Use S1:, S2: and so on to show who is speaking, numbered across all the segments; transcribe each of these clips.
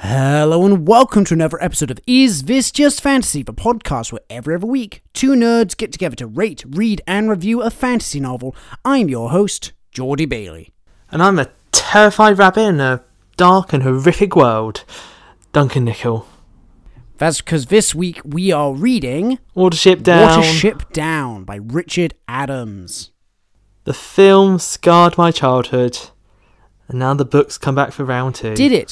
S1: Hello and welcome to another episode of Is This Just Fantasy, the podcast where every other week, two nerds get together to rate, read, and review a fantasy novel. I'm your host, Geordie Bailey.
S2: And I'm a terrified rabbit in a dark and horrific world, Duncan Nickel.
S1: That's because this week we are reading
S2: Watership Down.
S1: Watership Down by Richard Adams.
S2: The film scarred my childhood, and now the book's come back for round two.
S1: Did it?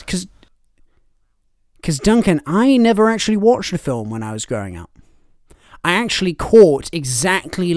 S1: Because Duncan, I never actually watched the film when I was growing up. I actually caught exactly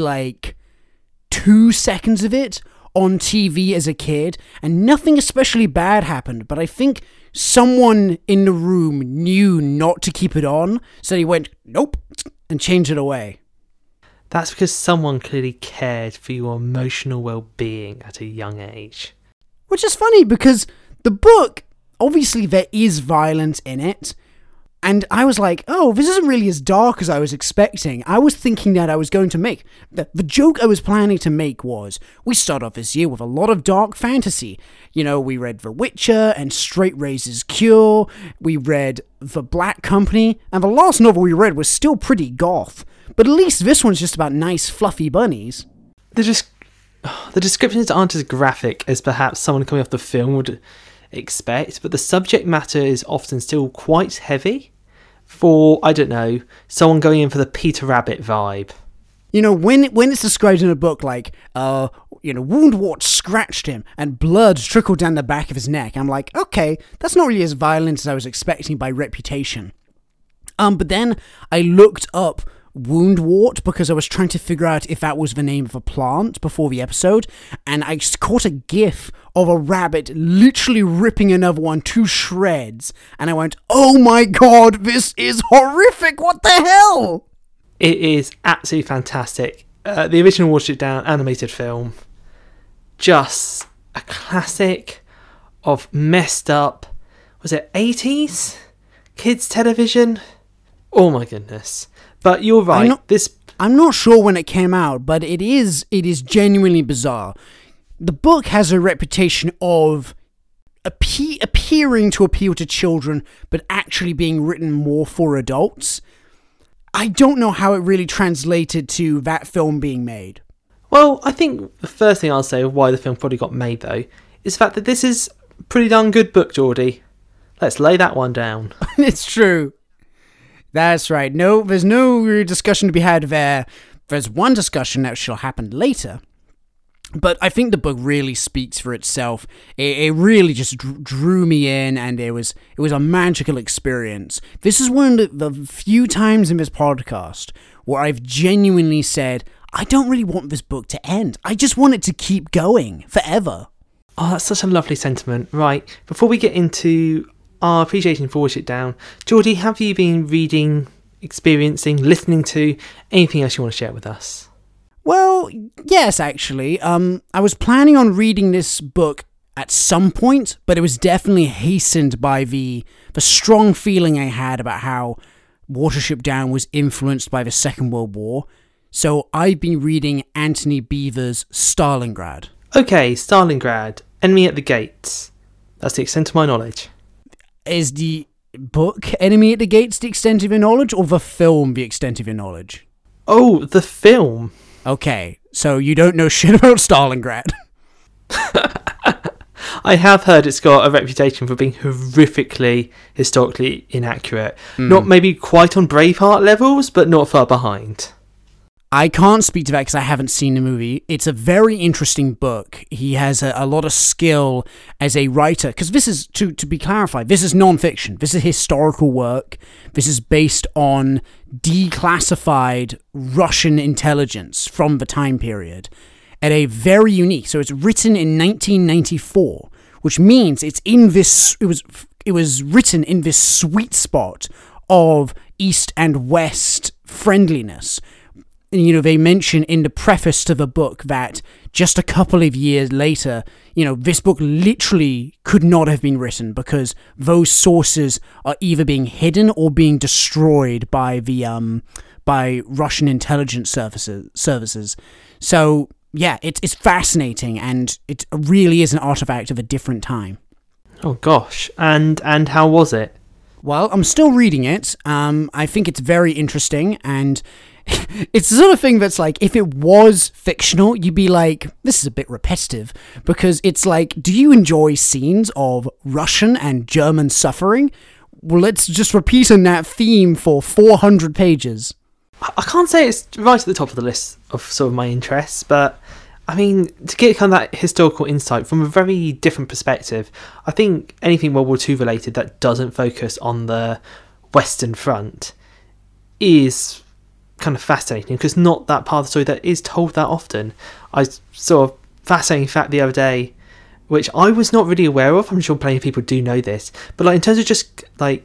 S1: 2 seconds of it on TV as a kid, and nothing especially bad happened, but I think someone in the room knew not to keep it on, so he went, nope, and changed it away.
S2: That's because someone clearly cared for your emotional well-being at a young age.
S1: Which is funny, because the book, obviously there is violence in it, and I was like, oh, this isn't really as dark as I was expecting. I was thinking that I was going to make... The joke I was planning to make was, we start off this year with a lot of dark fantasy. You know, we read The Witcher and Straight Razor's Cure, we read The Black Company, and the last novel we read was still pretty goth. But at least this one's just about nice, fluffy bunnies.
S2: The descriptions aren't as graphic as perhaps someone coming off the film would expect, but the subject matter is often still quite heavy for, I don't know, someone going in for the Peter Rabbit vibe.
S1: You know, when it's described in a book like, Woundwort scratched him and blood trickled down the back of his neck, I'm like, okay, that's not really as violent as I was expecting by reputation. But then I looked up Woundwort because I was trying to figure out if that was the name of a plant before the episode, and I caught a gif of a rabbit literally ripping another one to shreds, and I went, oh my god, this is horrific, what the hell?
S2: It is absolutely fantastic. The original Watership Down animated film, just a classic of messed up, was it 80s? Kids television? Oh my goodness. But you're right.
S1: I'm not sure when it came out, but it is genuinely bizarre. The book has a reputation of appearing to appeal to children, but actually being written more for adults. I don't know how it really translated to that film being made.
S2: Well, I think the first thing I'll say of why the film probably got made, though, is the fact that this is a pretty darn good book, Geordie. Let's lay that one down.
S1: It's true. That's right. No, there's no discussion to be had there. There's one discussion that shall happen later. But I think the book really speaks for itself. It really just drew me in, and it was a magical experience. This is one of the few times in this podcast where I've genuinely said, I don't really want this book to end. I just want it to keep going forever.
S2: Oh, that's such a lovely sentiment. Right, before we get into our appreciation for Watership Down, Geordie, have you been reading, experiencing, listening to anything else you want to share with us?
S1: Well, yes, actually. I was planning on reading this book at some point, but it was definitely hastened by the strong feeling I had about how Watership Down was influenced by the Second World War. So I've been reading Antony Beevor's Stalingrad.
S2: Okay, Stalingrad, Enemy at the Gates. That's the extent of my knowledge.
S1: Is the book Enemy at the Gates the extent of your knowledge, or the film the extent of your knowledge?
S2: Oh, the film.
S1: Okay, so you don't know shit about Stalingrad.
S2: I have heard it's got a reputation for being horrifically historically inaccurate. Not maybe quite on Braveheart levels, but not far behind.
S1: I can't speak to that because I haven't seen the movie. It's a very interesting book. He has a lot of skill as a writer, because this is, to be clarified, this is non-fiction. This is historical work. This is based on declassified Russian intelligence from the time period at a very unique, so it's written in 1994, which means it was written in this sweet spot of East and West friendliness. You know, they mention in the preface to the book that just a couple of years later, you know, this book literally could not have been written because those sources are either being hidden or being destroyed by the by Russian intelligence services. So yeah, it's fascinating, and it really is an artifact of a different time.
S2: Oh gosh, and how was it?
S1: Well, I'm still reading it. I think it's very interesting, and it's the sort of thing that's like, if it was fictional, you'd be like, this is a bit repetitive, because it's like, do you enjoy scenes of Russian and German suffering? Well, let's just repeat on that theme for 400 pages.
S2: I can't say it's right at the top of the list of sort of my interests, but I mean, to get kind of that historical insight from a very different perspective, I think anything World War II related that doesn't focus on the Western Front is kind of fascinating, because not that part of the story that is told that often. I saw a fascinating fact the other day, which I was not really aware of. I'm sure plenty of people do know this, but like in terms of just like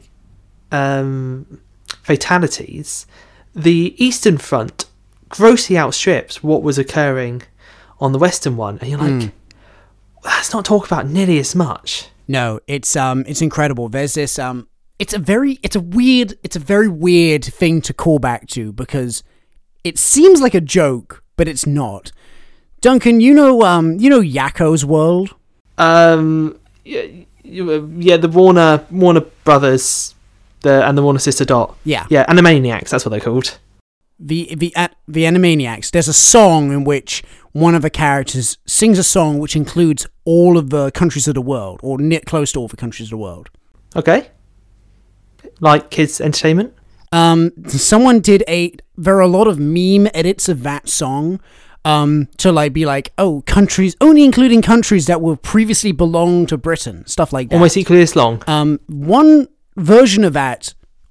S2: fatalities, the Eastern Front grossly outstrips what was occurring on the Western one, and you're like, that's not talked about nearly as much.
S1: No, it's incredible. There's this it's a very weird thing to call back to, because it seems like a joke, but it's not. Duncan, you know Yakko's World?
S2: Yeah, the Warner Brothers, and the Warner Sister Dot.
S1: Yeah,
S2: Animaniacs. That's what they're called.
S1: The Animaniacs. There's a song in which one of the characters sings a song which includes all of the countries of the world, or close to all the countries of the world.
S2: Okay. Like kids' entertainment?
S1: Someone there are a lot of meme edits of that song, to like be like, oh, countries, only including countries that were previously belonged to Britain, stuff like that.
S2: Almost equally as long.
S1: One version of that,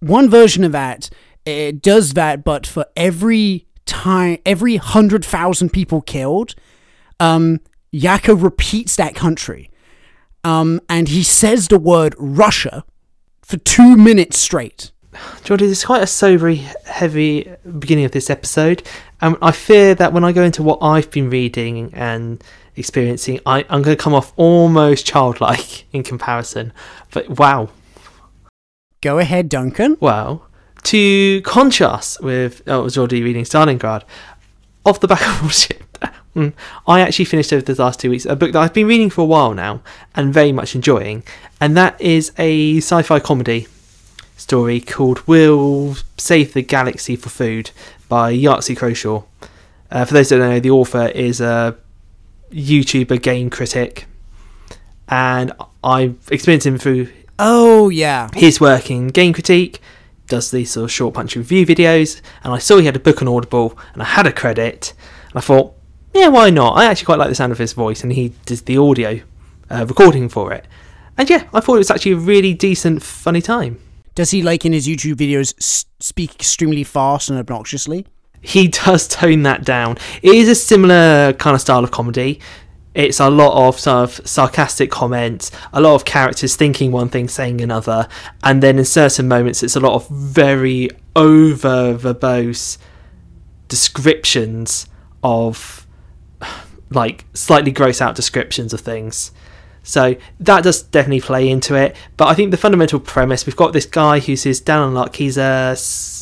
S1: it does that, but for every 100,000 people killed, Yakko repeats that country, and he says the word Russia for 2 minutes straight.
S2: Jordy, it's quite a sobery, heavy beginning of this episode. I fear that when I go into what I've been reading and experiencing, I'm going to come off almost childlike in comparison. But wow.
S1: Go ahead, Duncan.
S2: Well, to contrast with Jordy reading Stalingrad, off the back of bullshit, I actually finished over the last 2 weeks a book that I've been reading for a while now and very much enjoying, and that is a sci-fi comedy story called We'll Save the Galaxy for Food by Yahtzee Croshaw. For those that don't know, the author is a YouTuber game critic, and I've experienced him through his work in game critique, does these sort of short punchy review videos, and I saw he had a book on Audible, and I had a credit, and I thought, yeah, why not? I actually quite like the sound of his voice, and he does the audio recording for it. And yeah, I thought it was actually a really decent, funny time.
S1: Does he, like in his YouTube videos, speak extremely fast and obnoxiously?
S2: He does tone that down. It is a similar kind of style of comedy. It's a lot of sort of sarcastic comments, a lot of characters thinking one thing, saying another, and then in certain moments it's a lot of very over-verbose descriptions of, like, slightly gross-out descriptions of things. So that does definitely play into it. But I think the fundamental premise, we've got this guy who's down on luck. He's a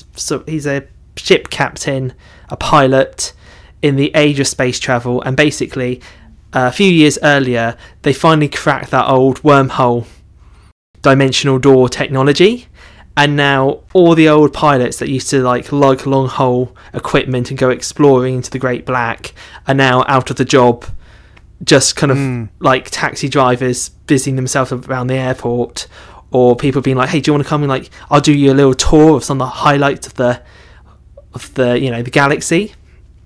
S2: ship captain, a pilot in the age of space travel, and basically a few years earlier they finally cracked that old wormhole dimensional door technology, and now all the old pilots that used to like lug long haul equipment and go exploring into the Great Black are now out of the job, just kind of like taxi drivers busying themselves around the airport, or people being like, hey, do you want to come and like I'll do you a little tour of some of the highlights of the the galaxy.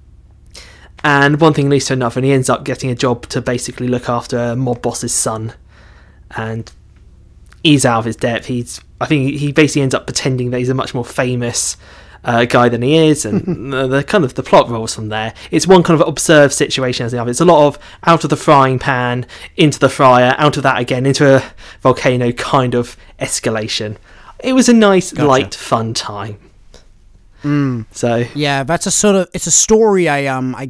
S2: And one thing leads to another, and he ends up getting a job to basically look after a mob boss's son, and he's out of his depth. I think he basically ends up pretending that he's a much more famous guy than he is, and the kind of the plot rolls from there. It's one kind of observed situation as the other. It's a lot of out of the frying pan into the fryer, out of that again into a volcano kind of escalation. It was a nice, light, fun time. So
S1: yeah, that's it's a story I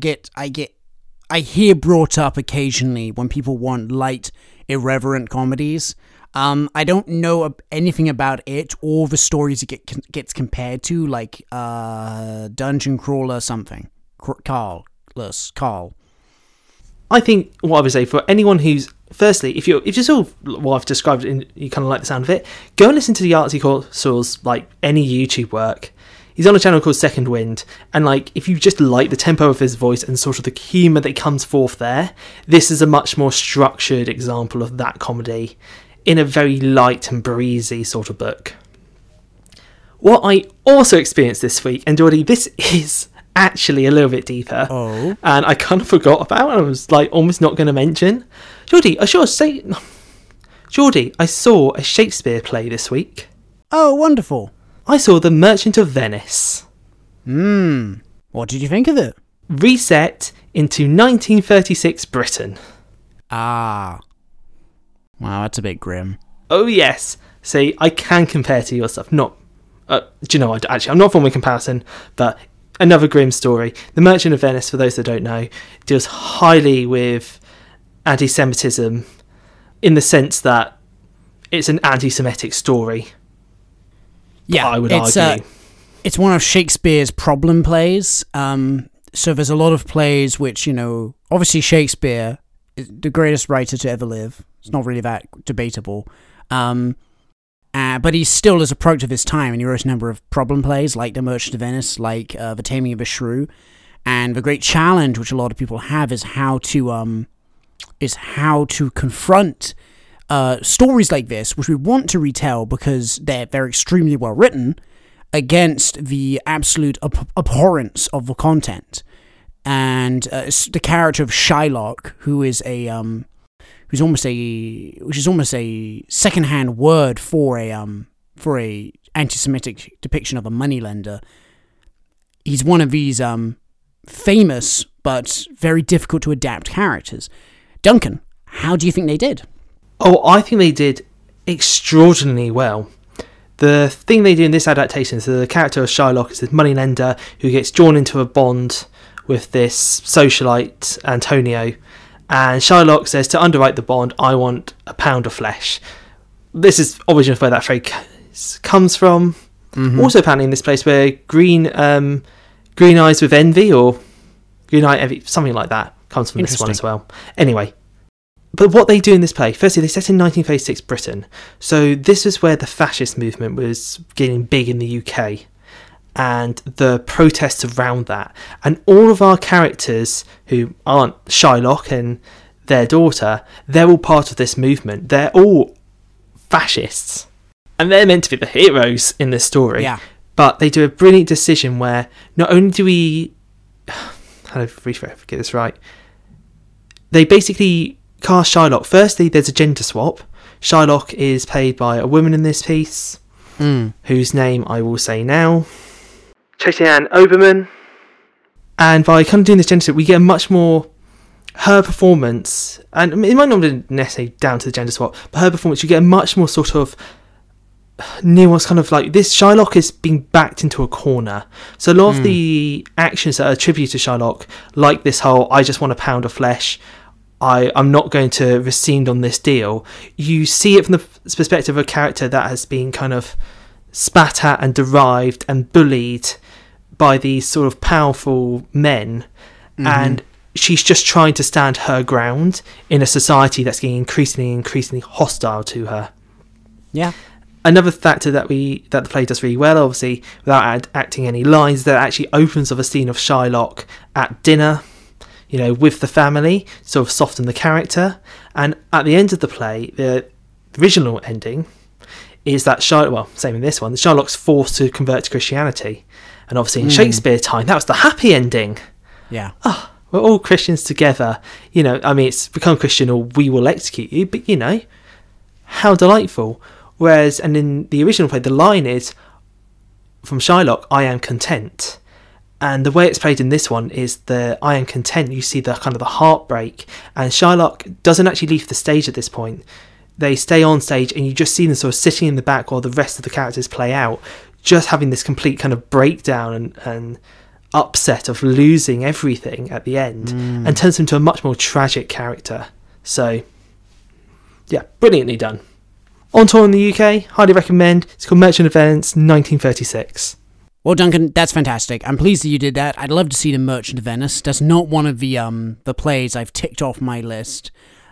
S1: hear brought up occasionally when people want light, irreverent comedies. I don't know anything about it or the stories it gets compared to, like Dungeon Crawler something. Carl.
S2: I think what I would say for anyone who's firstly, if you saw what I've described and you kind of like the sound of it, go and listen to the Artsy Corsor's, like, any YouTube work. He's on a channel called Second Wind, and, like, if you just like the tempo of his voice and sort of the humour that comes forth there, this is a much more structured example of that comedy in a very light and breezy sort of book. What I also experienced this week, and Geordie, this is actually a little bit deeper, and I kind of forgot about, and I was, like, almost not going to mention. Geordie, I saw a Shakespeare play this week.
S1: Oh, wonderful.
S2: I saw The Merchant of Venice.
S1: What did you think of it?
S2: Reset into 1936 Britain.
S1: Ah. Wow, that's a bit grim.
S2: Oh, yes. See, I can compare to your stuff. Not, do you know, actually, I'm not forming a comparison, but another grim story. The Merchant of Venice, for those that don't know, deals highly with anti-Semitism in the sense that it's an anti-Semitic story.
S1: Yeah,
S2: I would argue.
S1: It's one of Shakespeare's problem plays. So there's a lot of plays which, you know, obviously Shakespeare is the greatest writer to ever live. It's not really that debatable. But he still is a product of his time, and he wrote a number of problem plays like The Merchant of Venice, like The Taming of the Shrew. And the great challenge which a lot of people have is how to confront stories like this, which we want to retell because they're extremely well written, against the absolute abhorrence of the content. And the character of Shylock, which is almost a secondhand word for a anti-Semitic depiction of a moneylender. He's one of these famous but very difficult to adapt characters. Duncan, how do you think they did?
S2: Oh, I think they did extraordinarily well. The thing they do in this adaptation is the character of Shylock is this moneylender who gets drawn into a bond with this socialite, Antonio, and Shylock says, to underwrite the bond, I want a pound of flesh. This is originally where that phrase comes from. Mm-hmm. Also apparently in this place where green eyes with envy, or green eye envy, something like that, comes from this one as well. Anyway, but what they do in this play, firstly, they set in 1936 Britain. So this was where the fascist movement was getting big in the UK, and the protests around that. And all of our characters who aren't Shylock and their daughter, they're all part of this movement. They're all fascists. And they're meant to be the heroes in this story.
S1: Yeah.
S2: But they do a brilliant decision where not only do we... How do I get this right? They basically cast Shylock. Firstly, there's a gender swap. Shylock is played by a woman in this piece, whose name I will say now. Tracy Ann Oberman. And by kind of doing this gender swap, we get a much more... Her performance, and it might not be necessarily down to the gender swap, but her performance, you get a much more sort of nuanced kind of like... This Shylock is being backed into a corner. So a lot of the actions that are attributed to Shylock, like this whole, I just want a pound of flesh, I'm not going to rescind on this deal. You see it from the perspective of a character that has been kind of spat at and derided and bullied by these sort of powerful men, and she's just trying to stand her ground in a society that's getting increasingly hostile to her.
S1: Yeah.
S2: Another factor that the play does really well, obviously, without acting any lines, that actually opens of a scene of Shylock at dinner, you know, with the family, sort of soften the character. And at the end of the play, the original ending is that same in this one, Shylock's forced to convert to Christianity. And obviously in Shakespeare time, that was the happy ending.
S1: Yeah.
S2: Oh, we're all Christians together. You know, I mean, it's become Christian or we will execute you, but, you know, how delightful. Whereas, and in the original play, the line is from Shylock, I am content. And the way it's played in this one is the I am content. You see the kind of the heartbreak. And Shylock doesn't actually leave the stage at this point. They stay on stage and you just see them sort of sitting in the back while the rest of the characters play out, just having this complete kind of breakdown and upset of losing everything at the end, and turns him into a much more tragic character. So, yeah, brilliantly done. On tour in the UK, highly recommend. It's called Merchant of Venice, 1936.
S1: Well, Duncan, that's fantastic. I'm pleased that you did that. I'd love to see The Merchant of Venice. That's not one of the plays I've ticked off my list.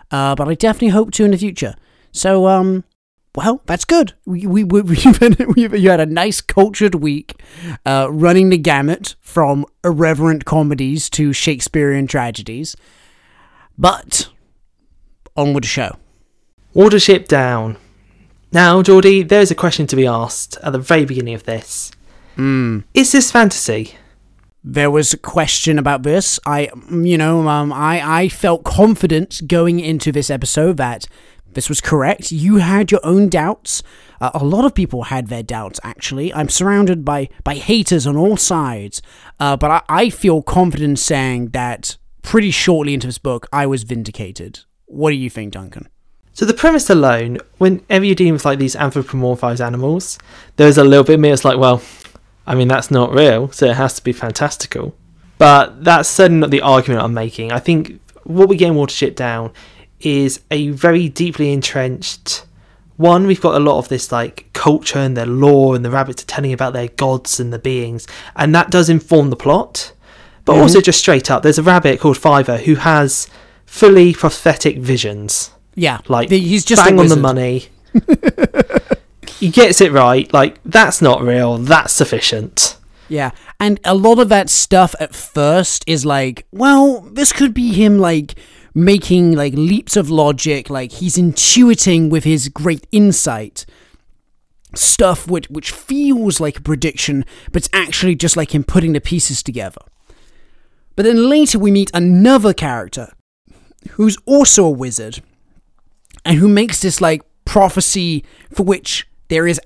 S1: but I definitely hope to in the future. So, well, that's good. You had a nice cultured week, running the gamut from irreverent comedies to Shakespearean tragedies. But on with the show.
S2: Watership Down. Now, Geordie, there's a question to be asked at the very beginning of this. Is this fantasy?
S1: There was a question about this. I felt confident going into this episode that this was correct. You had your own doubts. A lot of people had their doubts, actually. I'm surrounded by haters on all sides. But I feel confident saying that pretty shortly into this book, I was vindicated. What do you think, Duncan?
S2: So the premise alone, whenever you're dealing with like these anthropomorphized animals, there's a little bit of me, it's like, well, I mean, that's not real, so it has to be fantastical. But that's certainly not the argument I'm making. I think what we get in Watership Down is a very deeply entrenched one. We've got a lot of this like culture and their lore, and the rabbits are telling about their gods and the beings, and that does inform the plot. But also just straight up, there's a rabbit called Fiver who has fully prophetic visions.
S1: Yeah,
S2: like
S1: he's just
S2: bang on the money. He gets it right. Like, that's not real. That's sufficient.
S1: Yeah, and a lot of that stuff at first is like, well, this could be him like making like leaps of logic, like he's intuiting with his great insight. Stuff which feels like a prediction, but it's actually just like him putting the pieces together. But then later we meet another character who's also a wizard and who makes this like prophecy for which there's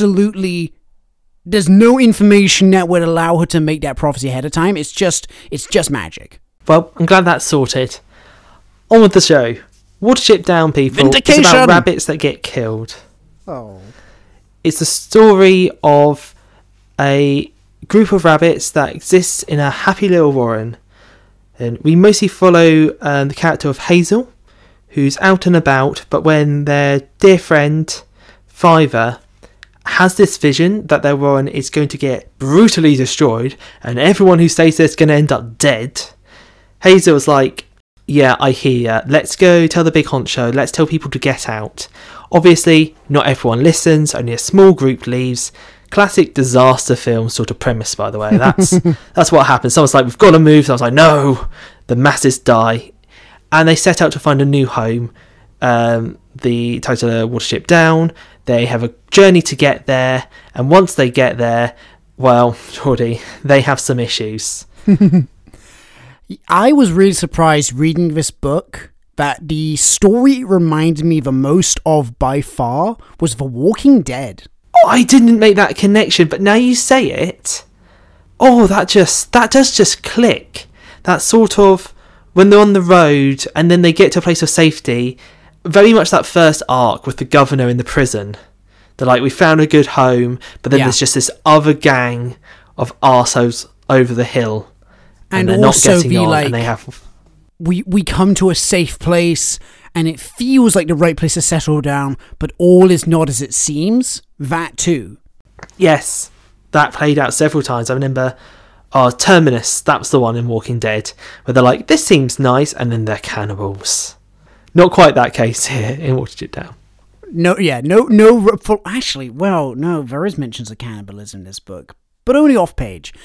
S1: no information that would allow her to make that prophecy ahead of time. It's just magic.
S2: Well, I'm glad that's sorted. On with the show. Watership Down, people.
S1: Vindication!
S2: It's about rabbits that get killed.
S1: Oh.
S2: It's the story of a group of rabbits that exists in a happy little warren. And we mostly follow the character of Hazel, who's out and about, but when their dear friend Fiver has this vision that their warren is going to get brutally destroyed and everyone who stays there is going to end up dead, Hazel's like, yeah, I hear ya. Let's go tell the big honcho. Let's tell people to get out. Obviously, not everyone listens. Only a small group leaves. Classic disaster film sort of premise, by the way. That's what happens. Someone's like, we've got to move. Someone's like, no. The masses die. And they set out to find a new home. The title of Watership Down. They have a journey to get there. And once they get there, well, Geordie, they have some issues.
S1: I was really surprised reading this book that the story it reminded me the most of by far was The Walking Dead.
S2: Oh, I didn't make that connection, but now you say it, oh, that does just click. That sort of, when they're on the road and then they get to a place of safety, very much that first arc with the governor in the prison. They're like, we found a good home, but then there's just this other gang of arseholes over the hill. And they're
S1: also
S2: not getting
S1: be
S2: on,
S1: like,
S2: and they have...
S1: we come to a safe place, and it feels like the right place to settle down, but all is not as it seems. That too.
S2: Yes, that played out several times. I remember, Terminus, that was the one in Walking Dead, where they're like, this seems nice, and then they're cannibals. Not quite that case here in Watership Down.
S1: No, actually, well, no, there is mentions of cannibalism in this book, but only off page.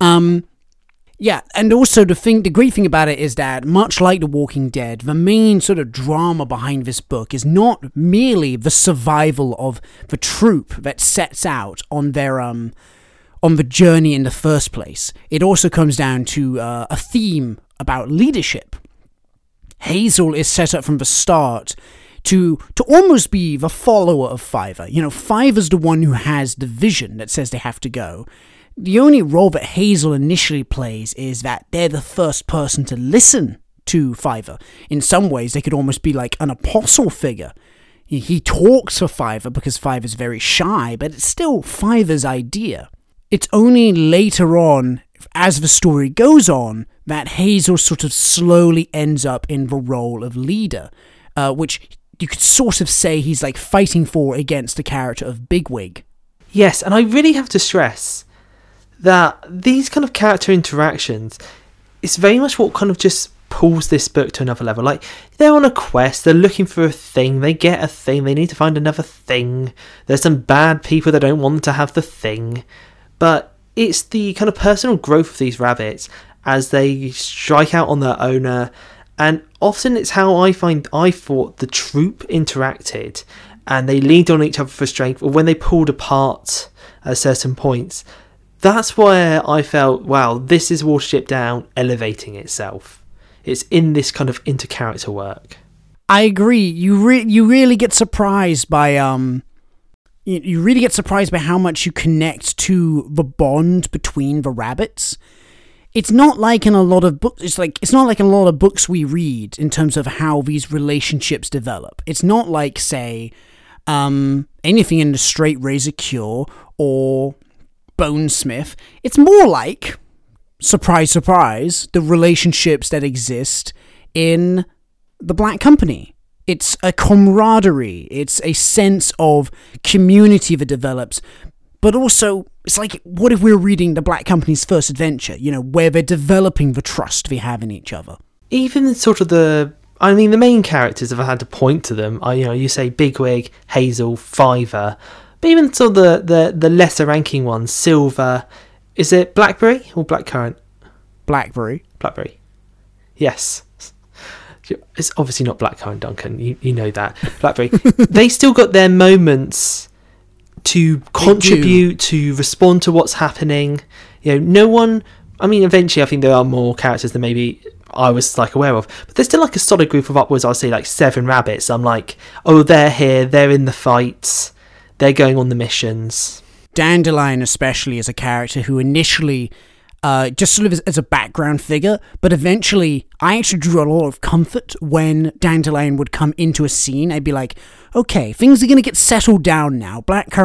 S1: Yeah, and also the great thing about it is that, much like The Walking Dead, the main sort of drama behind this book is not merely the survival of the troop that sets out on their on the journey in the first place. It also comes down to a theme about leadership. Hazel is set up from the start to almost be the follower of Fiver. You know, Fiver's the one who has the vision that says they have to go. The only role that Hazel initially plays is that they're the first person to listen to Fiver. In some ways, they could almost be like an apostle figure. He talks for Fiver because Fiver's very shy, but it's still Fiver's idea. It's only later on, as the story goes on, that Hazel sort of slowly ends up in the role of leader, which you could sort of say he's like fighting for against the character of Bigwig.
S2: Yes, and I really have to stress that these kind of character interactions is very much what kind of just pulls this book to another level. Like, they're on a quest, they're looking for a thing, they get a thing, they need to find another thing. There's some bad people that don't want to have the thing. But it's the kind of personal growth of these rabbits as they strike out on their owner. And often it's how I thought the troop interacted, and they leaned on each other for strength, or when they pulled apart at certain points. That's where I felt, wow, this is Watership Down elevating itself. It's in this kind of inter-character work.
S1: I agree. You really get surprised by you really get surprised by how much you connect to the bond between the rabbits. It's not like in a lot of books. It's not like in a lot of books we read in terms of how these relationships develop. It's not like, say, anything in the Straight Razor Cure or Bonesmith. It's more like, surprise, surprise, the relationships that exist in the Black Company. It's a camaraderie. It's a sense of community that develops. But also, it's like, what if we're reading the Black Company's first adventure, where they're developing the trust they have in each other?
S2: Even sort of the main characters, if I had to point to them, you say Bigwig, Hazel, Fiver, but even sort of the lesser ranking ones, Silver. Is it Blackberry or Blackcurrant?
S1: Blackberry.
S2: Yes. It's obviously not Blackcurrant, Duncan. You know that. Blackberry. They still got their moments to contribute, to respond to what's happening. No one... eventually I think there are more characters than maybe I was aware of. But there's still a solid group of upwards, I'd say 7 rabbits. I'm like, oh, they're here, they're in the fights, they're going on the missions.
S1: Dandelion especially is a character who initially just sort of as a background figure, but eventually I actually drew a lot of comfort when Dandelion would come into a scene. I'd be like, okay, things are going to get settled down now.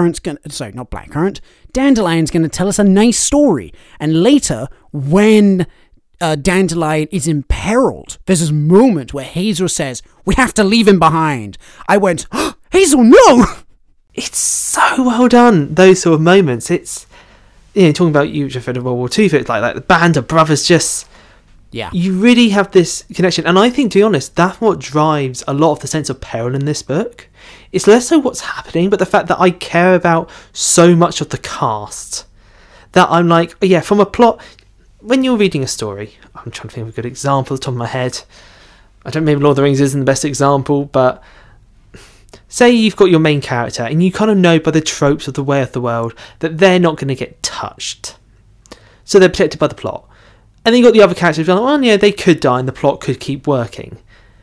S1: Dandelion's going to tell us a nice story. And later, when Dandelion is imperiled, there's this moment where Hazel says, we have to leave him behind. I went, oh, Hazel, no!
S2: It's so well done, those sort of moments. It's, talking about you, Jeff, in World War II, it's like the band of brothers just...
S1: Yeah.
S2: You really have this connection. And I think, to be honest, that's what drives a lot of the sense of peril in this book. It's less so what's happening, but the fact that I care about so much of the cast. That I'm like, yeah, from a plot... When you're reading a story, I'm trying to think of a good example off the top of my head. Maybe Lord of the Rings isn't the best example, but... Say you've got your main character and you kind of know by the tropes of the way of the world that they're not going to get touched. So they're protected by the plot. And then you've got the other characters like, well, yeah, they could die and the plot could keep working.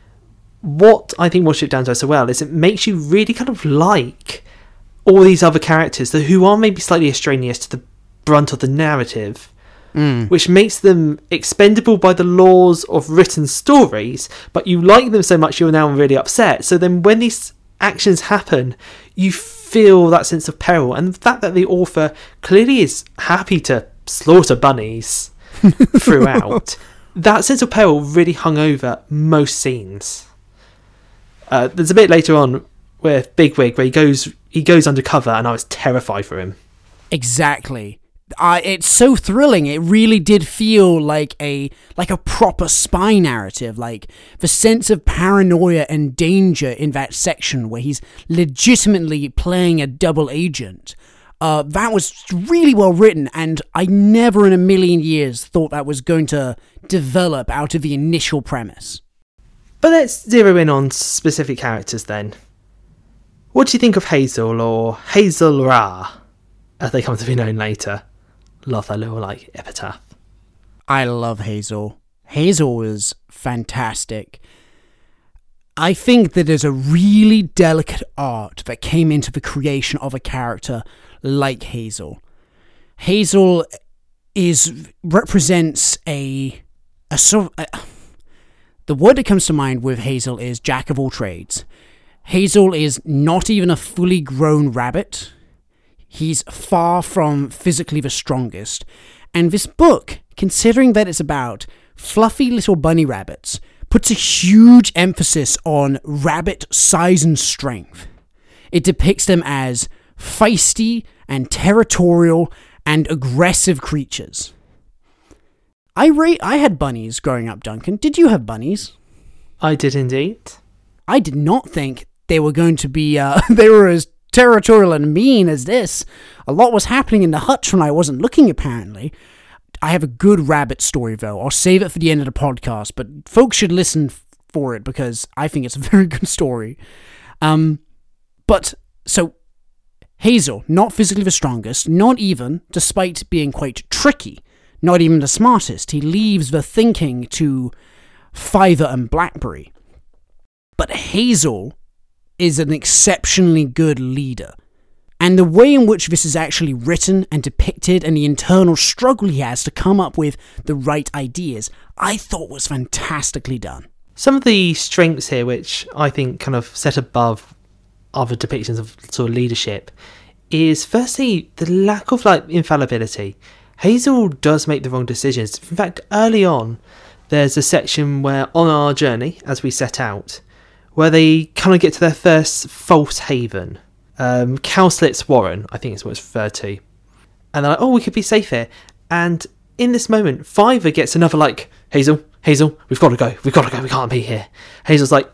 S2: What I think Watership Down does so well is it makes you really kind of like all these other characters who are maybe slightly extraneous to the brunt of the narrative, which makes them expendable by the laws of written stories, but you like them so much you're now really upset. So then when these actions happen, you feel that sense of peril, and the fact that the author clearly is happy to slaughter bunnies throughout, that sense of peril really hung over most scenes. There's a bit later on where Bigwig, where he goes undercover, and I was terrified for him.
S1: Exactly. It's so thrilling. It really did feel like a proper spy narrative, like the sense of paranoia and danger in that section where he's legitimately playing a double agent. That was really well written, and I never in a million years thought that was going to develop out of the initial premise.
S2: But let's zero in on specific characters then. What do you think of Hazel, or Hazel Ra, as they come to be known later? Love that little epitaph.
S1: I love Hazel. Hazel is fantastic. I think that there's a really delicate art that came into the creation of a character like Hazel. Hazel represents a sort of... the word that comes to mind with Hazel is jack of all trades. Hazel is not even a fully grown rabbit. He's far from physically the strongest. And this book, considering that it's about fluffy little bunny rabbits, puts a huge emphasis on rabbit size and strength. It depicts them as feisty and territorial and aggressive creatures. I had bunnies growing up, Duncan. Did you have bunnies?
S2: I did indeed.
S1: I did not think they were going to be, they were as territorial and mean as this. A lot was happening in the hutch when I wasn't looking, apparently. I have a good rabbit story, though. I'll save it for the end of the podcast, but folks should listen for it because I think it's a very good story. So Hazel, not physically the strongest, not even, despite being quite tricky, not even the smartest. He leaves the thinking to Fiver and Blackberry. But Hazel is an exceptionally good leader. And the way in which this is actually written and depicted and the internal struggle he has to come up with the right ideas, I thought was fantastically done.
S2: Some of the strengths here, which I think kind of set above other depictions of sort of leadership, is firstly the lack of infallibility. Hazel does make the wrong decisions. In fact, early on, there's a section where on our journey, as we set out, where they kind of get to their first false haven. Cowslit's Warren, I think is what it's referred to. And they're like, oh, we could be safe here. And in this moment, Fiver gets another Hazel, we've got to go, we can't be here. Hazel's like,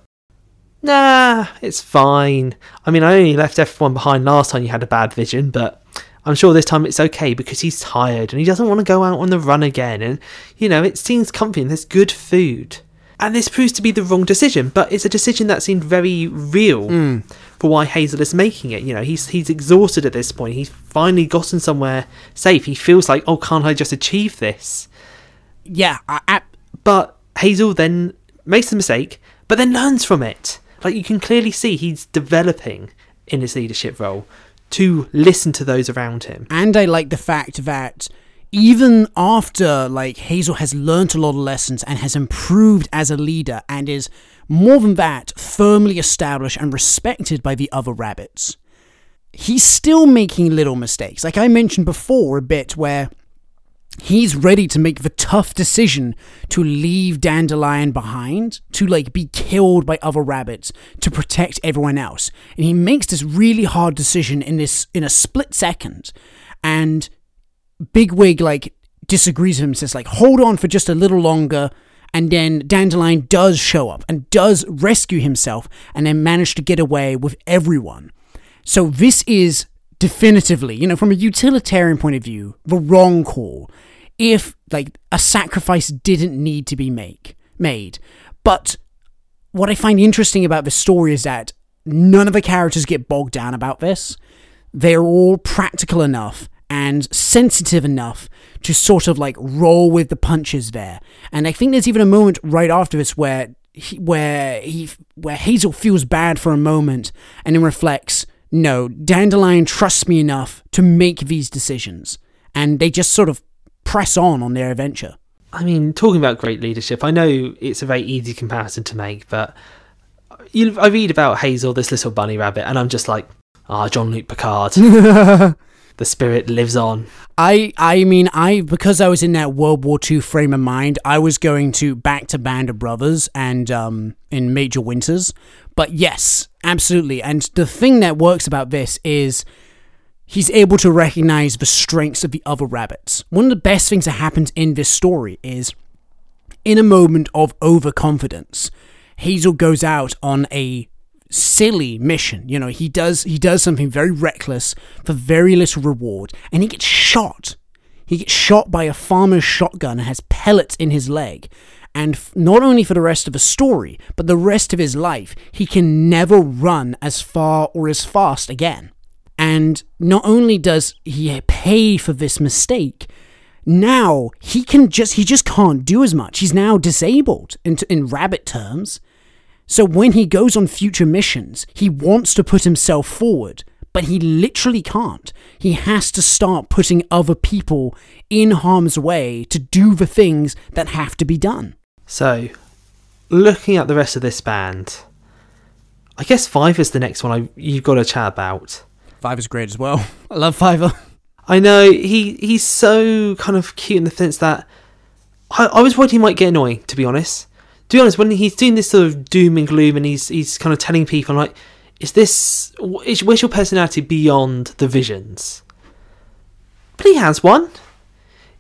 S2: nah, it's fine. I mean, I only left everyone behind last time you had a bad vision, but I'm sure this time it's okay because he's tired and he doesn't want to go out on the run again. And, it seems comfy and there's good food. And this proves to be the wrong decision, but it's a decision that seemed very real for why Hazel is making it. He's exhausted at this point. He's finally gotten somewhere safe. He feels like, oh, can't I just achieve this?
S1: Yeah.
S2: But Hazel then makes the mistake, but then learns from it. You can clearly see he's developing in his leadership role to listen to those around him.
S1: And I like the fact that even after Hazel has learnt a lot of lessons and has improved as a leader and is more than that firmly established and respected by the other rabbits, he's still making little mistakes. Like I mentioned before a bit, where he's ready to make the tough decision to leave Dandelion behind, to be killed by other rabbits to protect everyone else. And he makes this really hard decision in a split second, and Bigwig disagrees with him and says hold on for just a little longer, and then Dandelion does show up and does rescue himself and then manage to get away with everyone. So this is definitively, from a utilitarian point of view, the wrong call. If a sacrifice didn't need to be made. But what I find interesting about this story is that none of the characters get bogged down about this. They're all practical enough and sensitive enough to sort of roll with the punches there. And I think there's even a moment right after this where Hazel feels bad for a moment and then reflects, no, Dandelion trusts me enough to make these decisions. And they just sort of press on their adventure.
S2: I mean, talking about great leadership, I know it's a very easy comparison to make, but I read about Hazel, this little bunny rabbit, and I'm just like, Jean-Luc Picard. The spirit lives on.
S1: I mean, because I was in that World War II frame of mind, I was going back to Band of Brothers and in Major Winters. But yes, absolutely. And the thing that works about this is he's able to recognize the strengths of the other rabbits. One of the best things that happens in this story is, in a moment of overconfidence, Hazel goes out on a silly mission. He does something very reckless for very little reward, and he gets shot. He gets shot by a farmer's shotgun and has pellets in his leg. And not only for the rest of the story, but the rest of his life, he can never run as far or as fast again. And not only does he pay for this mistake, now he just can't do as much. He's now disabled in rabbit terms. So when he goes on future missions, he wants to put himself forward, but he literally can't. He has to start putting other people in harm's way to do the things that have to be done.
S2: So, looking at the rest of this band, I guess Fiver's the next one you've got to chat about.
S1: Fiver's great as well. I love Fiver.
S2: I know, he's so kind of cute in the sense that I was worried he might get annoying, to be honest. To be honest, when he's doing this sort of doom and gloom and he's kind of telling people, I'm like, where's your personality beyond the visions? But he has one.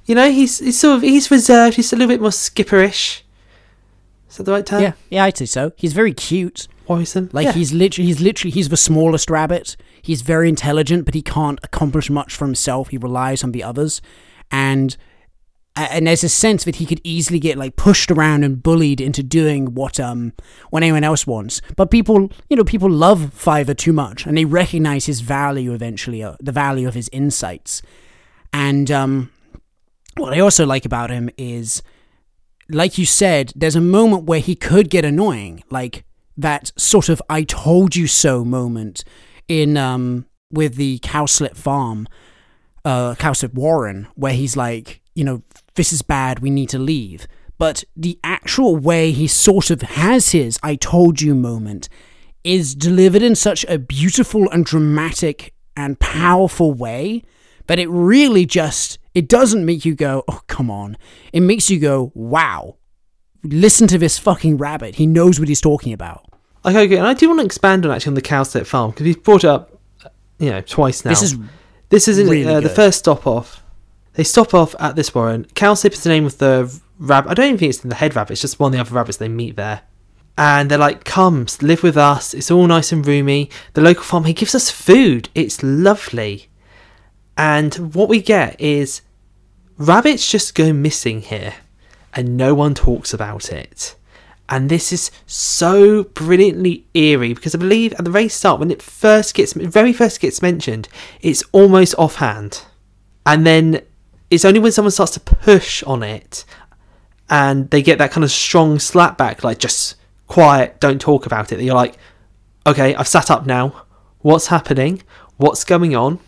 S2: You know, he's reserved. He's a little bit more skipperish. Is that the right term?
S1: Yeah, I'd say so. He's very cute.
S2: Worrisome.
S1: Like, he's the smallest rabbit. He's very intelligent, but he can't accomplish much for himself. He relies on the others. And there's a sense that he could easily get, like, pushed around and bullied into doing what anyone else wants. But people love Fiver too much, and they recognize his value eventually, the value of his insights. And what I also like about him is, like you said, there's a moment where he could get annoying, like that sort of "I told you so" moment in with the Cowslip farm, Cowslip Warren, where he's like, this is bad, we need to leave. But the actual way he sort of has his "I told you" moment is delivered in such a beautiful and dramatic and powerful way that it really it doesn't make you go, "Oh, come on." It makes you go, "Wow, listen to this fucking rabbit. He knows what he's talking about."
S2: Okay, good. And I do want to expand on the Cowslip farm, because we've brought it up, twice now. This is really the first stop off. They stop off at this warren. Cowslip is the name of the rabbit. I don't even think it's the head rabbit. It's just one of the other rabbits they meet there. And they're like, "Come, live with us. It's all nice and roomy." The local farm, he gives us food. It's lovely. And what we get is rabbits just go missing here, and no one talks about it. And this is so brilliantly eerie, because I believe at the very start, when it very first gets mentioned, it's almost offhand. And then it's only when someone starts to push on it and they get that kind of strong slap back, like, "Just quiet, don't talk about it," that you're like, "Okay, I've sat up now. What's happening? What's going on?"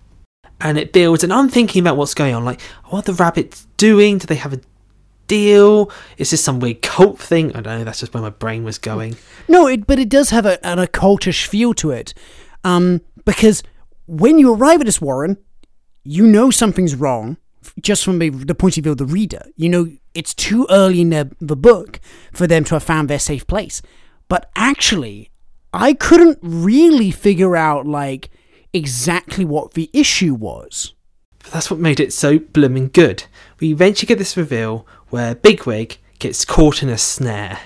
S2: And it builds, and I'm thinking about what's going on. Like, what are the rabbits doing? Do they have a deal? Is this some weird cult thing? I don't know, that's just where my brain was going. No,
S1: but it does have an occultish feel to it. Because when you arrive at this warren, you know something's wrong, just from the point of view of the reader. It's too early in the book for them to have found their safe place. But actually, I couldn't really figure out, like, exactly what the issue was.
S2: But that's what made it so blooming good. We eventually get this reveal where Bigwig gets caught in a snare.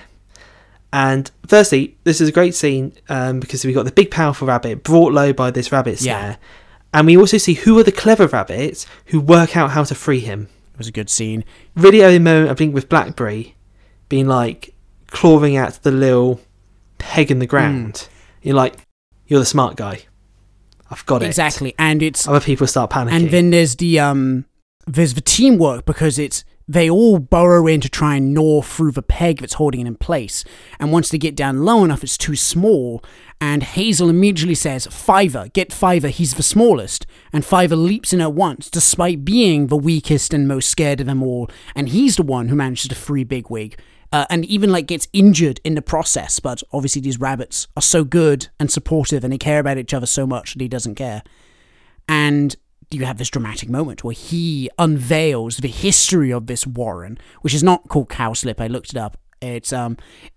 S2: And firstly, this is a great scene because we got the big powerful rabbit brought low by this rabbit snare. Yeah. And we also see who are the clever rabbits who work out how to free him.
S1: It was a good scene.
S2: Really early moment, I think, with Blackberry being like clawing at the little peg in the ground. You're like, "You're the smart guy. I've got it."
S1: Exactly. And it's
S2: other people start panicking.
S1: And then there's the teamwork, because they all burrow in to try and gnaw through the peg that's holding it in place. And once they get down low enough, it's too small. And Hazel immediately says, "Fiver, get Fiver, he's the smallest." And Fiver leaps in at once, despite being the weakest and most scared of them all. And he's the one who manages to free Bigwig. And even, like, gets injured in the process. But obviously these rabbits are so good and supportive, and they care about each other so much that he doesn't care. And you have this dramatic moment where he unveils the history of this warren, which is not called Cowslip. I looked it up. It's I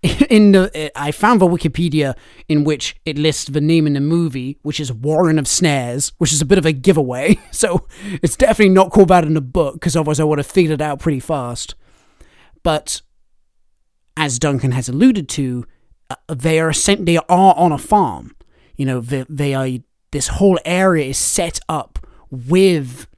S1: found the Wikipedia in which it lists the name in the movie, which is Warren of Snares, which is a bit of a giveaway. So it's definitely not called that in the book, because otherwise I would have figured it out pretty fast. But as Duncan has alluded to, they are on a farm. This whole area is set up with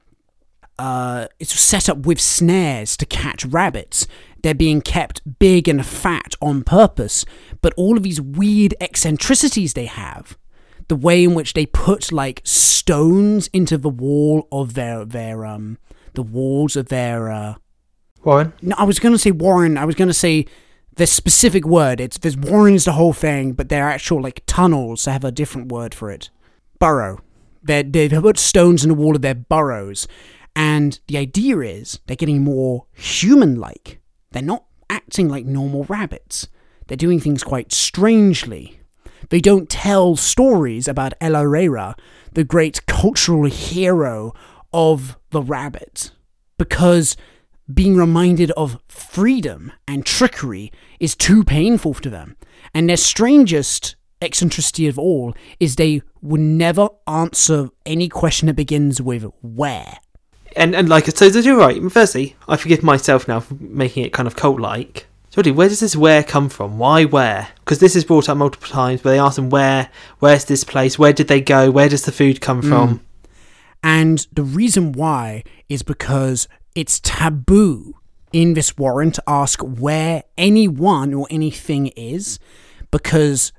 S1: snares to catch rabbits. They're being kept big and fat on purpose, but all of these weird eccentricities they have, the way in which they put, like, stones into the wall of the walls of their
S2: warren.
S1: No, I was going to say warren. I was going to say the specific word. There's warren is the whole thing, but they're actual, like, tunnels. They have a different word for it. Burrow. They put stones in the wall of their burrows, and the idea is they're getting more human-like. They're not acting like normal rabbits. They're doing things quite strangely. They don't tell stories about El Herrera, the great cultural hero of the rabbit, because being reminded of freedom and trickery is too painful to them. And their strangest eccentricity of all is they would never answer any question that begins with "where."
S2: And like, so you're right. Firstly, I forgive myself now for making it kind of cult-like. Jordy, where does this where come from? Why where? Because this is brought up multiple times, but they ask them where's this place? Where did they go? Where does the food come from?
S1: And the reason why is because it's taboo in this warren to ask where anyone or anything is, because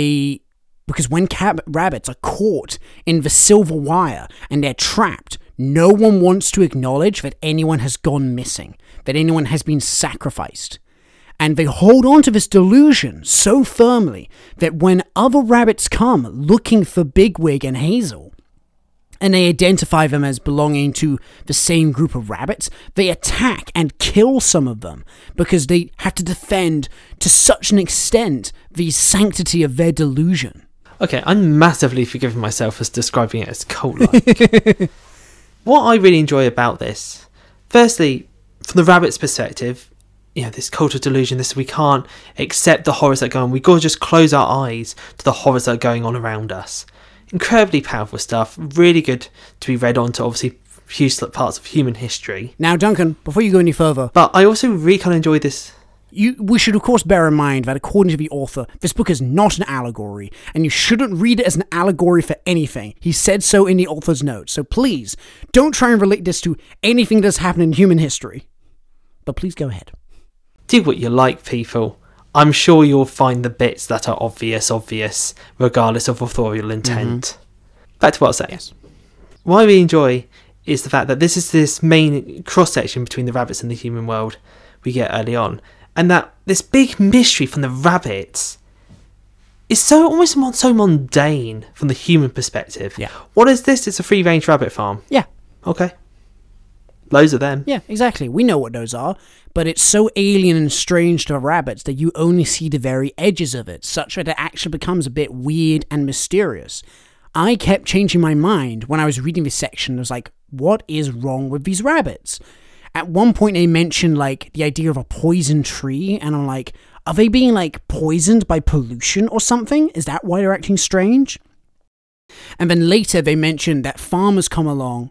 S1: when rabbits are caught in the silver wire and they're trapped, no one wants to acknowledge that anyone has gone missing, that anyone has been sacrificed. And they hold on to this delusion so firmly that when other rabbits come looking for Bigwig and Hazel, and they identify them as belonging to the same group of rabbits, they attack and kill some of them because they have to defend to such an extent the sanctity of their delusion.
S2: Okay, I'm massively forgiving myself for describing it as cult-like. What I really enjoy about this, firstly, from the rabbit's perspective, this cult of delusion, this we can't accept the horrors that go on. We've got to just close our eyes to the horrors that are going on around us. Incredibly powerful stuff. Really good to be read on to, obviously, huge parts of human history.
S1: Now, Duncan, before you go any further...
S2: But I also really kind of enjoy this...
S1: We should, of course, bear in mind that, according to the author, this book is not an allegory, and you shouldn't read it as an allegory for anything. He said so in the author's notes. So please, don't try and relate this to anything that's happened in human history. But please go ahead.
S2: Do what you like, people. I'm sure you'll find the bits that are obvious, regardless of authorial intent. Back to what I was saying.
S1: Yes.
S2: What I really enjoy is the fact that this is this main cross-section between the rabbits and the human world we get early on. And that this big mystery from the rabbits is almost so mundane from the human perspective.
S1: Yeah.
S2: What is this? It's a free-range rabbit farm.
S1: Yeah.
S2: Okay. Loads of them.
S1: Yeah, exactly. We know what those are, but it's so alien and strange to rabbits that you only see the very edges of it, such that it actually becomes a bit weird and mysterious. I kept changing my mind when I was reading this section. I was like, what is wrong with these rabbits? At one point they mentioned the idea of a poison tree, and I'm like, are they being poisoned by pollution or something? Is that why they're acting strange? And then later they mentioned that humans come along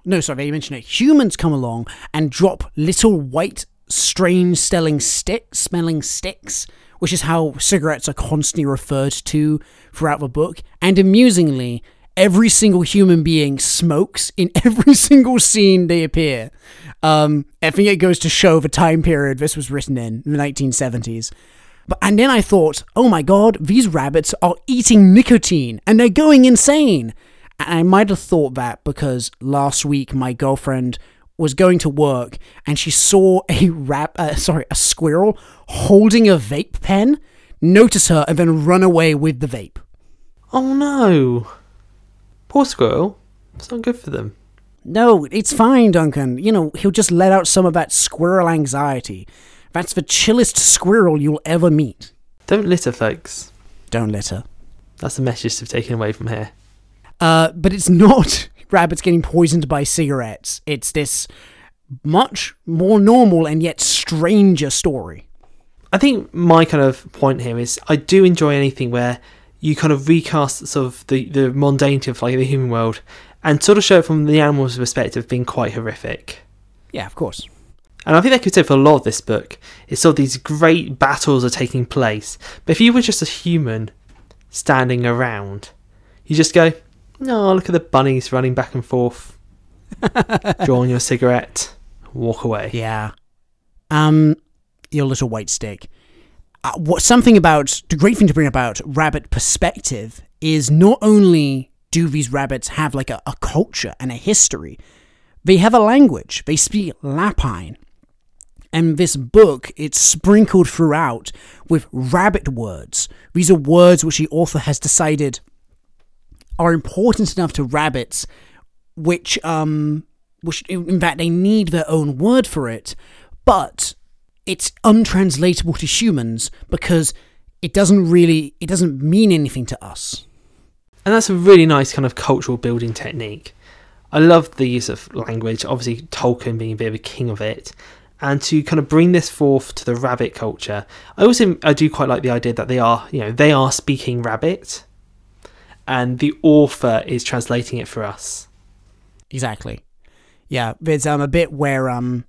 S1: and drop little white, strange smelling sticks, which is how cigarettes are constantly referred to throughout the book. And amusingly, every single human being smokes in every single scene they appear. I think it goes to show the time period this was written in the 1970s. And then I thought, oh my god, these rabbits are eating nicotine and they're going insane. And I might have thought that because last week my girlfriend was going to work and she saw a squirrel holding a vape pen, notice her, and then run away with the vape.
S2: Oh no. Poor squirrel. It's not good for them.
S1: No, it's fine, Duncan. He'll just let out some of that squirrel anxiety. That's the chillest squirrel you'll ever meet.
S2: Don't litter, folks.
S1: Don't litter.
S2: That's the message to be taken away from here.
S1: But it's not rabbits getting poisoned by cigarettes. It's this much more normal and yet stranger story.
S2: I think my kind of point here is I do enjoy anything where you kind of recast sort of the mundanity of the human world and sort of show it from the animal's perspective being quite horrific.
S1: Yeah, of course.
S2: And I think that could say for a lot of this book, it's sort of these great battles are taking place. But if you were just a human standing around, you just go, oh, look at the bunnies running back and forth, drawing your cigarette, walk away.
S1: Yeah. Your little white stick. The great thing to bring about rabbit perspective is not only do these rabbits have a culture and a history, they have a language. They speak Lapine. And this book, it's sprinkled throughout with rabbit words. These are words which the author has decided are important enough to rabbits, which in fact they need their own word for it, but it's untranslatable to humans because it doesn't mean anything to us.
S2: And that's a really nice kind of cultural building technique. I love the use of language, obviously Tolkien being a bit of a king of it, and to kind of bring this forth to the rabbit culture. I do quite like the idea that they are speaking rabbit, and the author is translating it for us.
S1: Exactly. Yeah, there's a bit where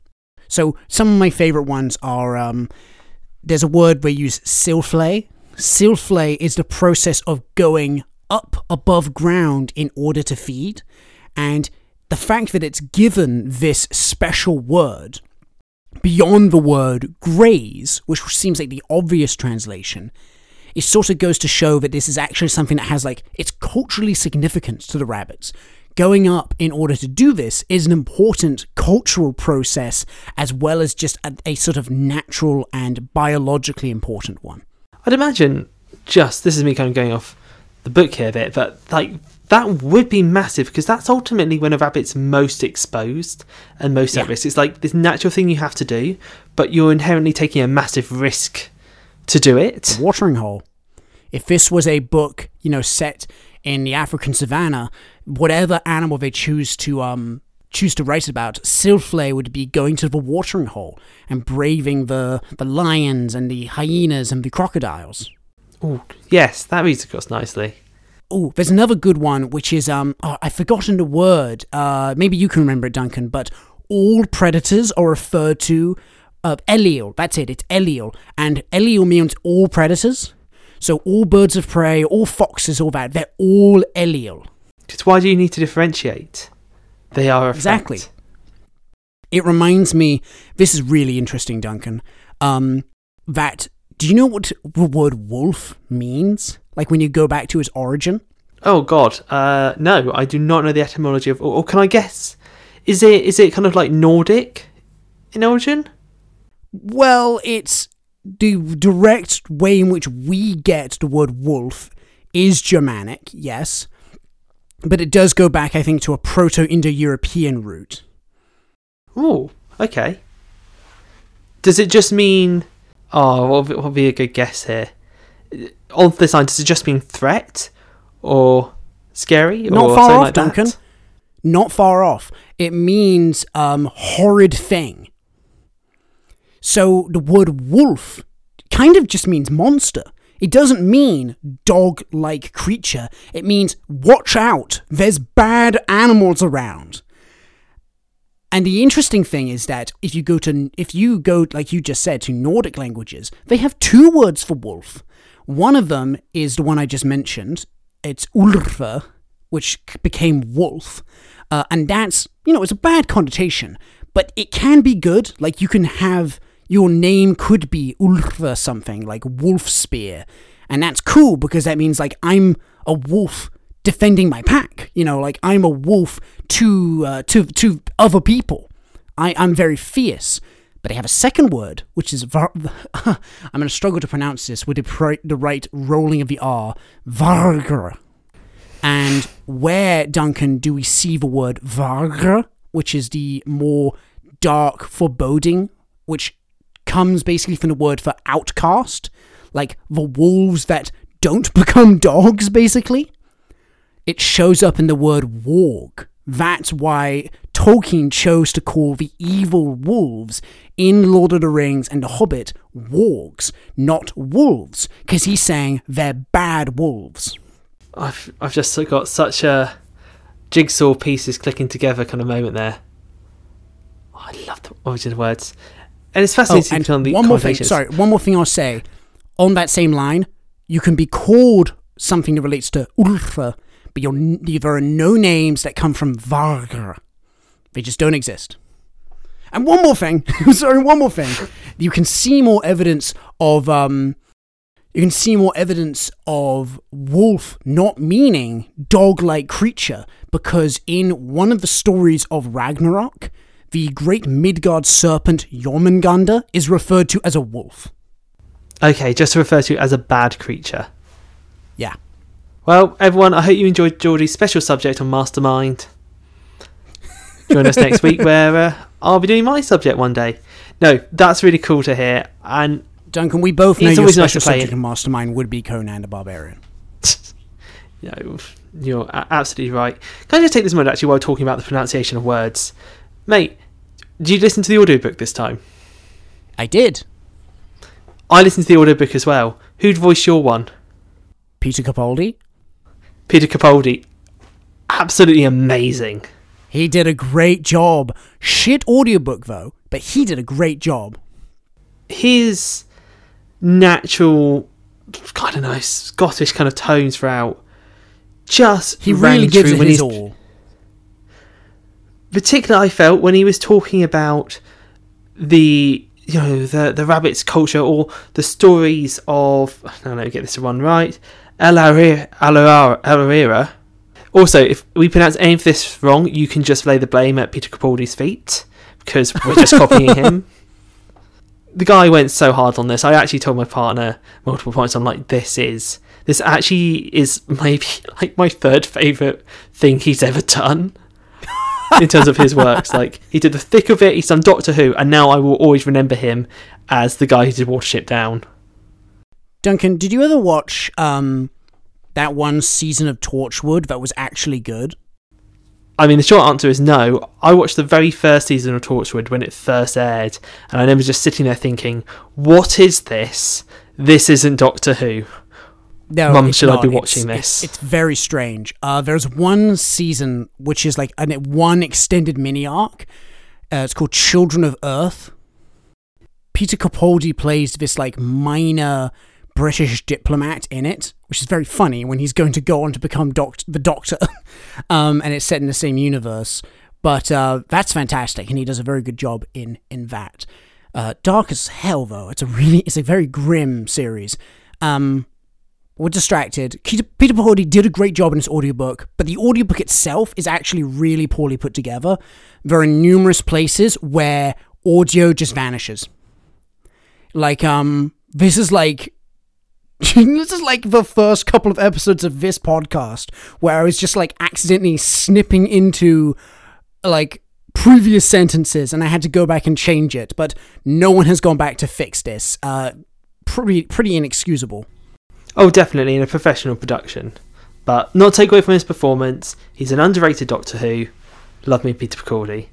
S1: so some of my favorite ones are there's a word we use, silflay. Silflay is the process of going up above ground in order to feed, and the fact that it's given this special word beyond the word graze, which seems like the obvious translation, it sort of goes to show that this is actually something that has, like, it's culturally significant to the rabbits. Going up in order to do this is an important cultural process, as well as just a sort of natural and biologically important one.
S2: I'd imagine, this is me kind of going off the book here a bit, but like that would be massive, because that's ultimately when a rabbit's most exposed and most at risk. It's like this natural thing you have to do, but you're inherently taking a massive risk to do it.
S1: A watering hole. If this was a book, set in the African savannah, whatever animal they choose to write about, Silflay would be going to the watering hole and braving the lions and the hyenas and the crocodiles.
S2: Oh, yes, that reads across nicely.
S1: Oh, there's another good one, which is, I've forgotten the word. Maybe you can remember it, Duncan, but all predators are referred to, Eliel, that's it, it's Eliel. And Eliel means all predators. So all birds of prey, all foxes, all that, they're all Eliel.
S2: Just why do you need to differentiate? They are a
S1: exactly.
S2: fact.
S1: It reminds me, this is really interesting, Duncan, that, do you know what the word wolf means? Like when you go back to its origin?
S2: Oh God, no, I do not know the etymology of, or can I guess? Is it kind of like Nordic in origin?
S1: Well, it's the direct way in which we get the word wolf is Germanic, yes. But it does go back, I think, to a Proto-Indo-European root.
S2: Oh, okay. Does it just mean... what would be a good guess here? On this line, does it just mean threat? Or scary?
S1: Not
S2: or
S1: far off,
S2: like
S1: Duncan.
S2: That?
S1: Not far off. It means horrid thing. So the word wolf kind of just means monster. It doesn't mean dog-like creature. It means watch out, there's bad animals around. And the interesting thing is that if you go, like you just said, to Nordic languages, they have two words for wolf. One of them is the one I just mentioned. It's ulfr, which became wolf. And that's, it's a bad connotation, but it can be good. Like you can have... Your name could be Ulfr something, like Wolf Spear. And that's cool because that means, like, I'm a wolf defending my pack. Like, I'm a wolf to other people. I'm very fierce. But I have a second word, which is... I'm going to struggle to pronounce this with the right rolling of the R. Vargr. And where, Duncan, do we see the word Vargr, which is the more dark foreboding, which... comes basically from the word for outcast, like the wolves that don't become dogs, basically. It shows up in the word warg. That's why Tolkien chose to call the evil wolves in Lord of the Rings and The Hobbit wargs, not wolves, because he's saying they're bad wolves.
S2: I've just got such a jigsaw pieces clicking together kind of moment there. Oh, I love the origin of words. And it's fascinating on the
S1: one more thing I'll say. On that same line, you can be called something that relates to Ulfr, but there are no names that come from Vargr. They just don't exist. And one more thing. You can see more evidence of wolf not meaning dog-like creature, because in one of the stories of Ragnarok, the great Midgard serpent Jormungandr is referred to as a wolf.
S2: Okay, just to refer to as a bad creature.
S1: Yeah.
S2: Well, everyone, I hope you enjoyed Geordie's special subject on Mastermind. Join us next week where I'll be doing my subject one day. No, that's really cool to hear. And
S1: Duncan, we both know your
S2: nice
S1: special subject in Mastermind would be Conan the Barbarian.
S2: No, you're absolutely right. Can I just take this moment actually while talking about the pronunciation of words? Mate, did you listen to the audiobook this time?
S1: I did.
S2: I listened to the audiobook as well. Who'd voice your one?
S1: Peter Capaldi.
S2: Peter Capaldi. Absolutely amazing.
S1: He did a great job. Shit audiobook, though, but he did a great job.
S2: His natural, I don't know, Scottish kind of tones throughout just
S1: he really gives it
S2: when
S1: his all.
S2: Particularly, I felt when he was talking about the rabbit's culture, or the stories of, I don't know, get this one right, Alarira. Also, if we pronounce any of this wrong, you can just lay the blame at Peter Capaldi's feet, because we're just copying him. The guy went so hard on this. I actually told my partner multiple points. I'm like, this actually is maybe like my third favourite thing he's ever done in terms of his works. Like, he did The Thick of It, he's done Doctor Who, and now I will always remember him as the guy who did Watership Down.
S1: Duncan, did you ever watch that one season of Torchwood that was actually good?
S2: I mean, the short answer is no. I watched the very first season of Torchwood when it first aired, and I remember just sitting there thinking, what is this? This isn't Doctor Who.
S1: No,
S2: Mum, should I be watching this?
S1: It's very strange. There's one season which is like one extended mini arc. It's called Children of Earth. Peter Capaldi plays this like minor British diplomat in it, which is very funny when he's going to go on to become the Doctor, and it's set in the same universe. But that's fantastic, and he does a very good job in that. Dark as hell, though. It's a very grim series. We're distracted. Peter Capaldi did a great job in his audiobook, but the audiobook itself is actually really poorly put together. There are numerous places where audio just vanishes. Like, this is like the first couple of episodes of this podcast where I was just like accidentally snipping into like previous sentences and I had to go back and change it, but no one has gone back to fix this. Pretty inexcusable.
S2: Oh, definitely in a professional production. But not take away from his performance. He's an underrated Doctor Who. Love me, Peter Capaldi.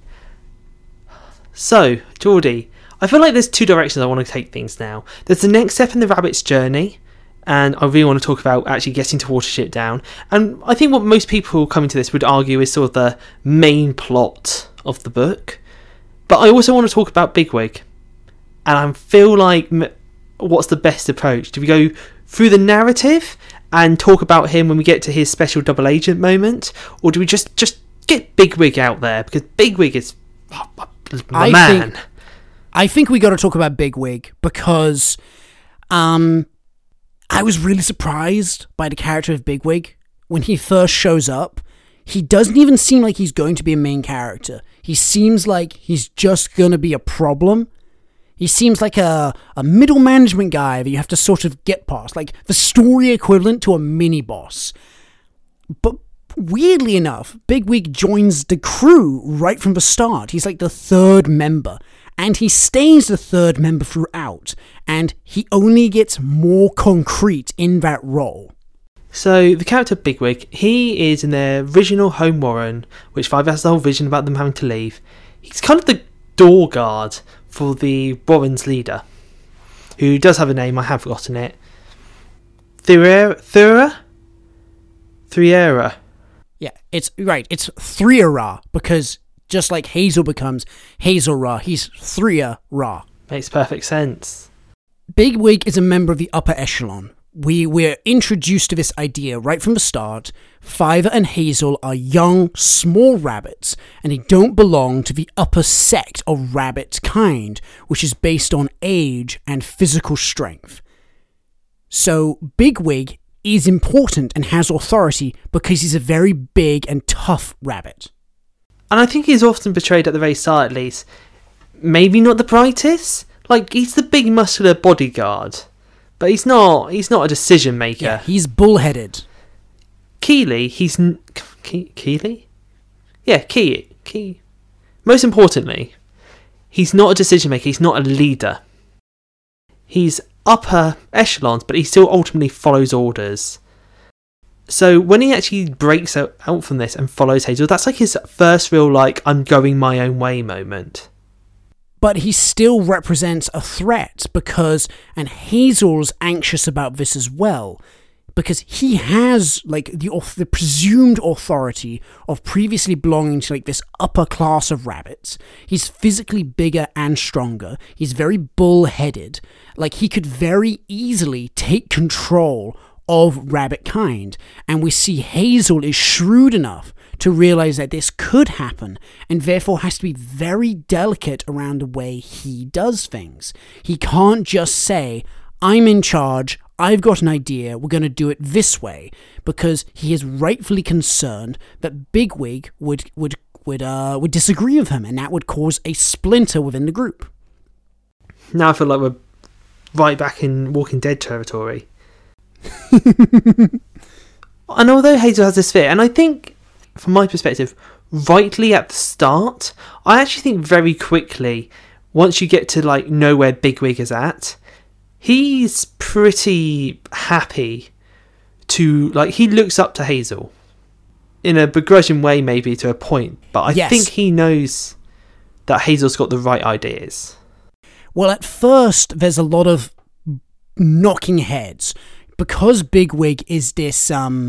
S2: So, Geordie, I feel like there's two directions I want to take things now. There's the next step in the rabbit's journey, and I really want to talk about actually getting to Watership Down. And I think what most people coming to this would argue is sort of the main plot of the book. But I also want to talk about Bigwig. And I feel like, what's the best approach? Do we go through the narrative and talk about him when we get to his special double agent moment? Or do we just get Bigwig out there? Because Bigwig is my man.
S1: I think we got to talk about Bigwig because I was really surprised by the character of Bigwig. When he first shows up, he doesn't even seem like he's going to be a main character. He seems like he's just going to be a problem. He seems like a middle management guy that you have to sort of get past, like the story equivalent to a mini-boss. But weirdly enough, Bigwig joins the crew right from the start. He's like the third member, and he stays the third member throughout, and he only gets more concrete in that role.
S2: So, the character Bigwig, he is in their original home warren, which Five has the whole vision about them having to leave. He's kind of the door guard for the Warren's leader, who does have a name, I have forgotten it. Thuriera?
S1: Yeah, it's right, it's Thuriera, because just like Hazel becomes Hazel Ra, he's Thuriera.
S2: Makes perfect sense.
S1: Bigwig is a member of the upper echelon. We're introduced to this idea right from the start. Fiver and Hazel are young, small rabbits, and they don't belong to the upper sect of rabbit kind, which is based on age and physical strength. So Bigwig is important and has authority because he's a very big and tough rabbit.
S2: And I think he's often portrayed at the very start, at least, maybe not the brightest. Like, he's the big muscular bodyguard. But he's not a decision maker.
S1: Yeah, he's bullheaded.
S2: Keeley, Keeley? Yeah, Key. Most importantly, he's not a decision maker, he's not a leader. He's upper echelons, but he still ultimately follows orders. So when he actually breaks out from this and follows Hazel, that's like his first real, like, I'm going my own way moment.
S1: But he still represents a threat and Hazel's anxious about this as well, because he has like the presumed authority of previously belonging to like this upper class of rabbits. He's physically bigger and stronger. He's very bull-headed. Like, he could very easily take control of rabbit kind, and we see Hazel is shrewd enough to realize that this could happen, and therefore has to be very delicate around the way he does things. He can't just say, I'm in charge, I've got an idea, we're going to do it this way, because he is rightfully concerned that Bigwig would disagree with him, and that would cause a splinter within the group.
S2: Now I feel like we're right back in Walking Dead territory. And although Hazel has this fear, and I think, from my perspective, rightly at the start, I actually think very quickly, once you get to like know where Bigwig is at, he's pretty happy to, like, he looks up to Hazel in a begrudging way, maybe to a point, but I think he knows that Hazel's got the right ideas.
S1: Well, at first there's a lot of knocking heads because Bigwig is this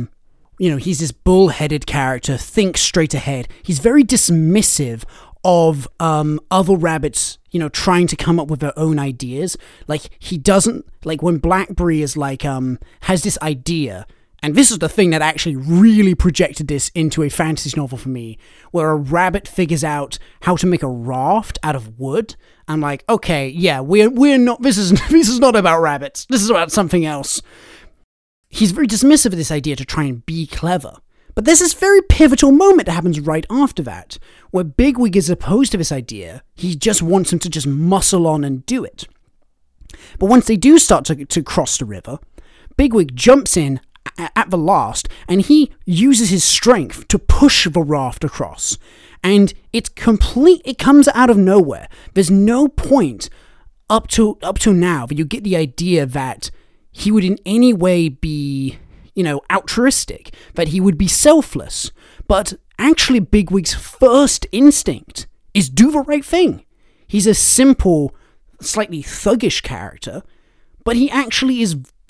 S1: he's this bull-headed character, thinks straight ahead. He's very dismissive of other rabbits, trying to come up with their own ideas. Like, he doesn't, like, when Blackberry is like, has this idea, and this is the thing that actually really projected this into a fantasy novel for me, where a rabbit figures out how to make a raft out of wood. I'm like, okay, yeah, we're not, this is not about rabbits. This is about something else. He's very dismissive of this idea to try and be clever. But there's this very pivotal moment that happens right after that, where Bigwig is opposed to this idea. He just wants him to just muscle on and do it. But once they do start to cross the river, Bigwig jumps in at the last, and he uses his strength to push the raft across. And it comes out of nowhere. There's no point up to now that you get the idea that he would in any way be, altruistic, that he would be selfless. But actually Bigwig's first instinct is do the right thing. He's a simple, slightly thuggish character, but he actually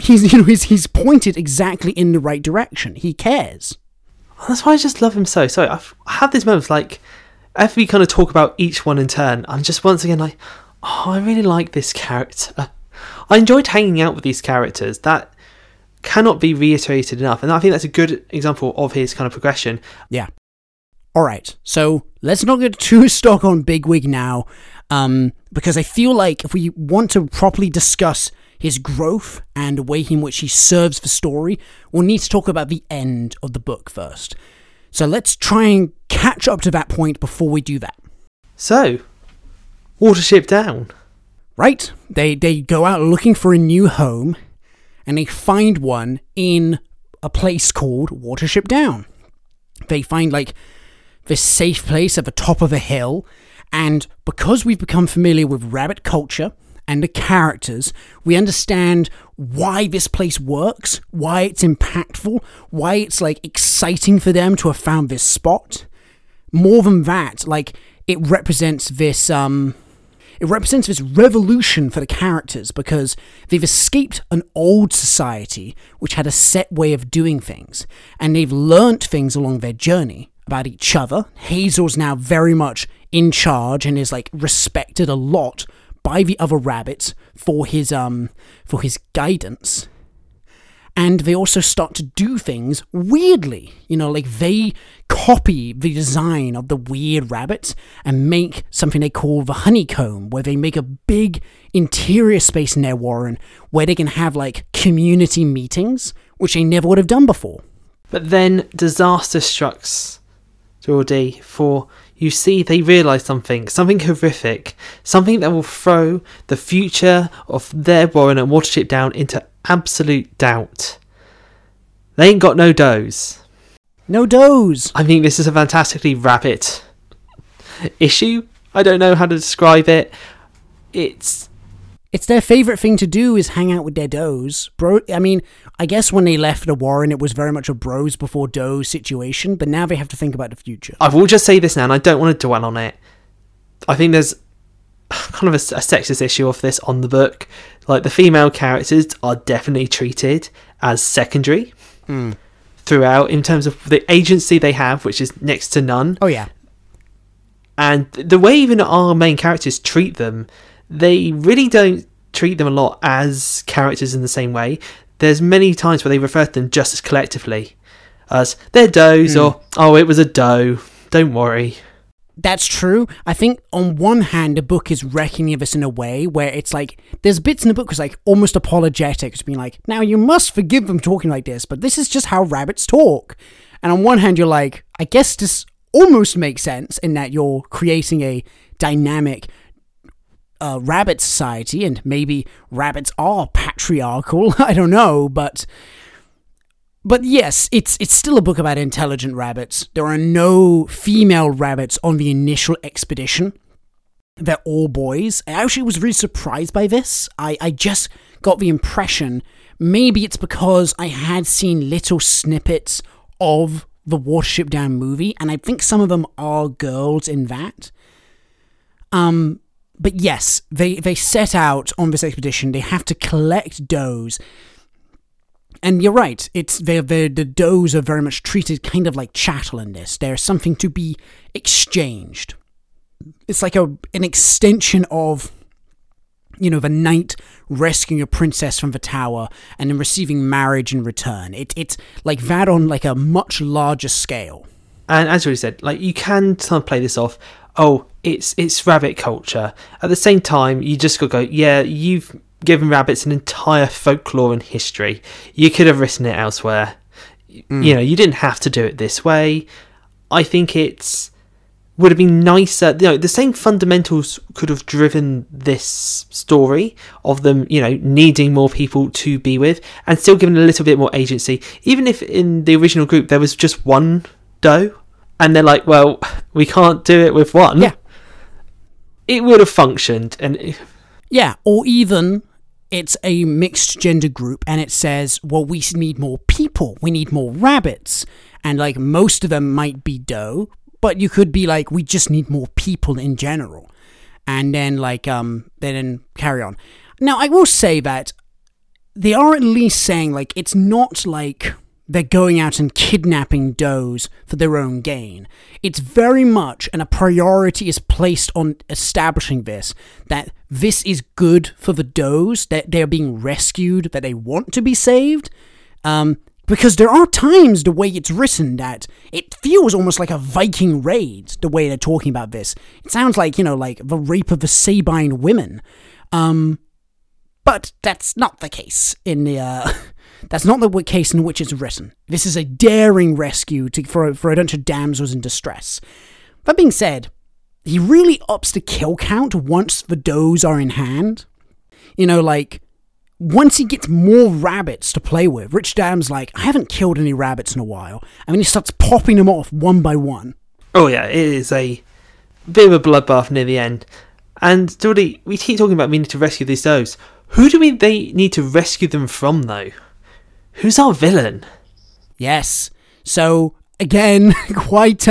S1: he's pointed exactly in the right direction. He cares.
S2: That's why I just love him so. So I have these moments, like, as we kind of talk about each one in turn, I'm just once again like, oh, I really like this character. I enjoyed hanging out with these characters. That cannot be reiterated enough, and I think that's a good example of his kind of progression.
S1: Yeah. Alright, so let's not get too stuck on Bigwig now, because I feel like if we want to properly discuss his growth and the way in which he serves the story, we'll need to talk about the end of the book first. So let's try and catch up to that point before we do that.
S2: So, Watership Down.
S1: Right, they go out looking for a new home, and they find one in a place called Watership Down. They find, like, this safe place at the top of a hill, and because we've become familiar with rabbit culture and the characters, we understand why this place works, why it's impactful, why it's, like, exciting for them to have found this spot. More than that, like, it represents this revolution for the characters, because they've escaped an old society which had a set way of doing things, and they've learnt things along their journey about each other. Hazel's now very much in charge and is, like, respected a lot by the other rabbits for his guidance. And they also start to do things weirdly. Like, they copy the design of the weird rabbits and make something they call the honeycomb, where they make a big interior space in their warren where they can have, like, community meetings, which they never would have done before.
S2: But then disaster strikes, Geordie, for you see they realise something horrific, something that will throw the future of their warren and Watership Down into absolute doubt. They ain't got no doughs.
S1: No doughs!
S2: I mean, this is a fantastically rabbit issue. I don't know how to describe it. It's
S1: their favourite thing to do is hang out with their does. I guess when they left the warren, it was very much a bros before does situation, but now they have to think about the future.
S2: I will just say this now, and I don't want to dwell on it. I think there's kind of a sexist issue of this on the book. Like, the female characters are definitely treated as secondary throughout in terms of the agency they have, which is next to none.
S1: Oh, yeah.
S2: And the way even our main characters treat them, they really don't treat them a lot as characters in the same way. There's many times where they refer to them just as collectively as they're does or, oh, it was a doe, don't worry.
S1: That's true. I think on one hand, the book is reckoning of this in a way where it's like, there's bits in the book that's like almost apologetic, it's being like, now you must forgive them talking like this, but this is just how rabbits talk. And on one hand, you're like, I guess this almost makes sense in that you're creating a dynamic rabbit society, and maybe rabbits are patriarchal. I don't know, but yes, it's still a book about intelligent rabbits. There are no female rabbits on the initial expedition. They're all boys. I actually was really surprised by this. I just got the impression, maybe it's because I had seen little snippets of the Watership Down movie, and I think some of them are girls in that. But yes, they set out on this expedition. They have to collect does. And you're right, the does are very much treated kind of like chattel in this. There's something to be exchanged. It's like an extension of, the knight rescuing a princess from the tower and then receiving marriage in return. It's like that on like a much larger scale.
S2: And as we said, like you can play this off, oh, it's rabbit culture. At the same time, you just got to go, yeah, you've given rabbits an entire folklore and history. You could have written it elsewhere. You didn't have to do it this way. I think would have been nicer. The same fundamentals could have driven this story of them, needing more people to be with, and still given a little bit more agency. Even if in the original group there was just one doe, and they're like, well, we can't do it with one.
S1: Yeah,
S2: it would have functioned, and
S1: yeah, or even it's a mixed gender group and it says, well, we need more people, we need more rabbits, and like most of them might be doe, but you could be like, we just need more people in general, and then like then carry on. Now I will say that they are at least saying like it's not like they're going out and kidnapping does for their own gain. It's very much, and a priority is placed on establishing this, that this is good for the does, that they're being rescued, that they want to be saved. Because there are times, the way it's written, that it feels almost like a Viking raid, the way they're talking about this. It sounds like, like the rape of the Sabine women. But that's not the case in the... That's not the case in which it's written. This is a daring rescue for a bunch of damsels in distress. That being said, he really ups the kill count once the does are in hand. Once he gets more rabbits to play with, Rich Dam's like, I haven't killed any rabbits in a while. And then he starts popping them off one by one.
S2: Oh yeah, it is a bit of a bloodbath near the end. And Jordy, we keep talking about we need to rescue these does. Who do they need to rescue them from, though? Who's our villain?
S1: Yes. So, again, quite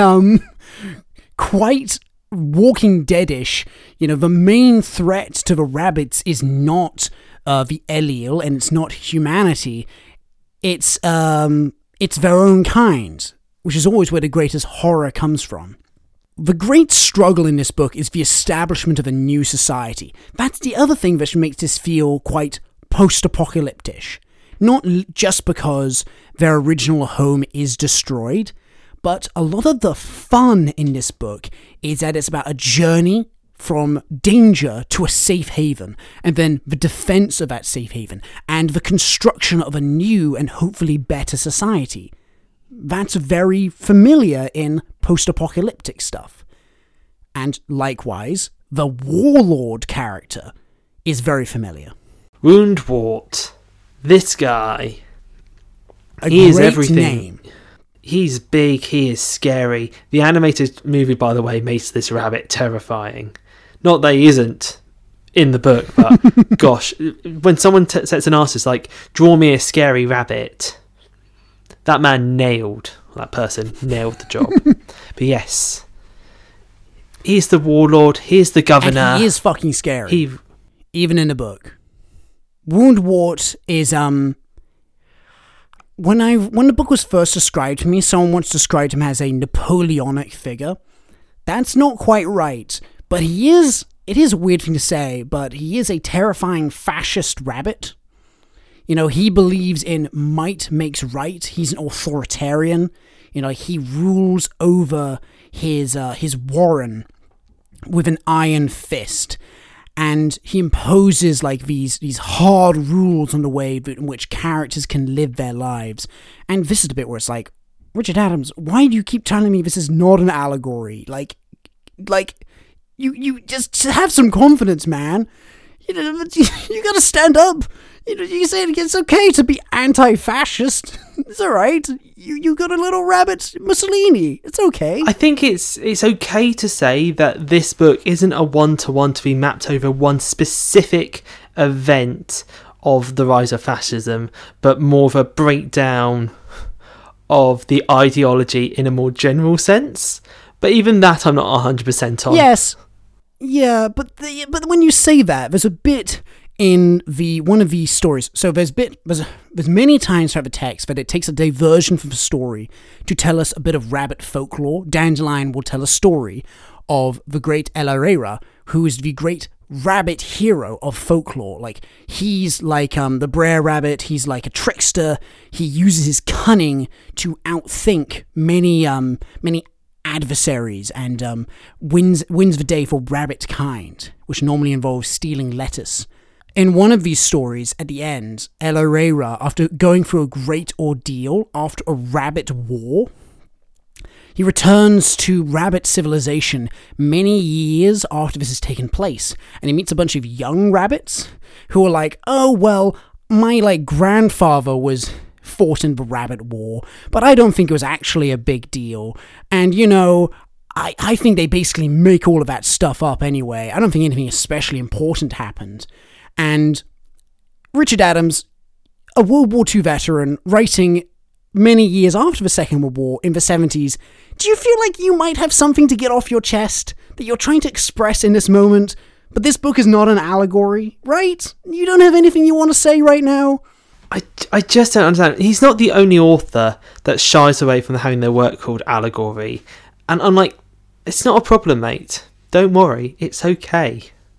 S1: Walking Dead-ish. The main threat to the rabbits is not the Elil, and it's not humanity. It's their own kind, which is always where the greatest horror comes from. The great struggle in this book is the establishment of a new society. That's the other thing that makes this feel quite post-apocalyptic. Not just because their original home is destroyed, but a lot of the fun in this book is that it's about a journey from danger to a safe haven, and then the defense of that safe haven, and the construction of a new and hopefully better society. That's very familiar in post-apocalyptic stuff. And likewise, the warlord character is very familiar.
S2: Woundwort. This guy,
S1: he
S2: is everything.
S1: Name.
S2: He's big, he is scary. The animated movie, by the way, makes this rabbit terrifying. Not that he isn't in the book, but gosh, when someone sets an artist like, draw me a scary rabbit, that person nailed the job. But yes, he's the warlord, he's the governor.
S1: And he is fucking scary, even in the book. Woundwort is, when the book was first described to me, someone once described him as a Napoleonic figure. That's not quite right, but it is a weird thing to say, but he is a terrifying fascist rabbit. You know, he believes in might makes right. He's an authoritarian. You know, he rules over his warren with an iron fist. And he imposes like these hard rules on the way in which characters can live their lives. And this is the bit where it's like, Richard Adams, why do you keep telling me this is not an allegory? Like you just have some confidence, man. You know, you gotta stand up. You know, you say it's okay to be anti-fascist. It's all right. You got a little rabbit Mussolini. It's okay.
S2: I think it's okay to say that this book isn't a one-to-one to be mapped over one specific event of the rise of fascism, but more of a breakdown of the ideology in a more general sense. But even that I'm not 100% on.
S1: Yes. Yeah, but when you say that, there's a bit in one of these stories. So there's many times throughout the text that it takes a diversion from the story to tell us a bit of rabbit folklore. Dandelion will tell a story of the great El Herrera, who is the great rabbit hero of folklore. Like, he's like the Brer Rabbit. He's like a trickster. He uses his cunning to outthink many adversaries and wins the day for rabbit kind, which normally involves stealing lettuce. In one of these stories, at the end, El Herrera, after going through a great ordeal after a rabbit war, he returns to rabbit civilization many years after this has taken place, and he meets a bunch of young rabbits who are like, oh, well, my grandfather was fought in the rabbit war, but I don't think it was actually a big deal. And, you know, I think they basically make all of that stuff up anyway. I don't think anything especially important happened. And Richard Adams, a World War II veteran, writing many years after the Second World War, in the 70s, do you feel like you might have something to get off your chest that you're trying to express in this moment? But this book is not an allegory, right? You don't have anything you want to say right now?
S2: I just don't understand. He's not the only author that shies away from having their work called allegory. And I'm like, it's not a problem, mate. Don't worry, it's okay.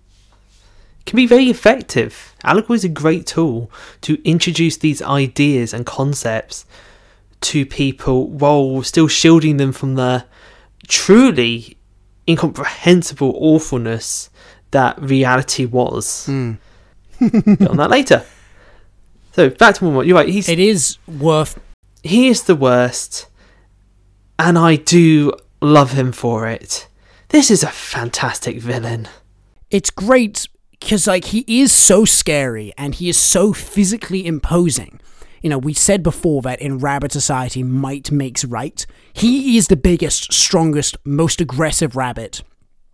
S2: It can be very effective. Allegory is a great tool to introduce these ideas and concepts to people while still shielding them from the truly incomprehensible awfulness that reality was. Bit on that later. So, back to Mormont. You're right. He is the worst. And I do love him for it. This is a fantastic villain.
S1: It's great because, he is so scary and he is so physically imposing. You know, we said before that in Rabbit Society, might makes right. He is the biggest, strongest, most aggressive rabbit.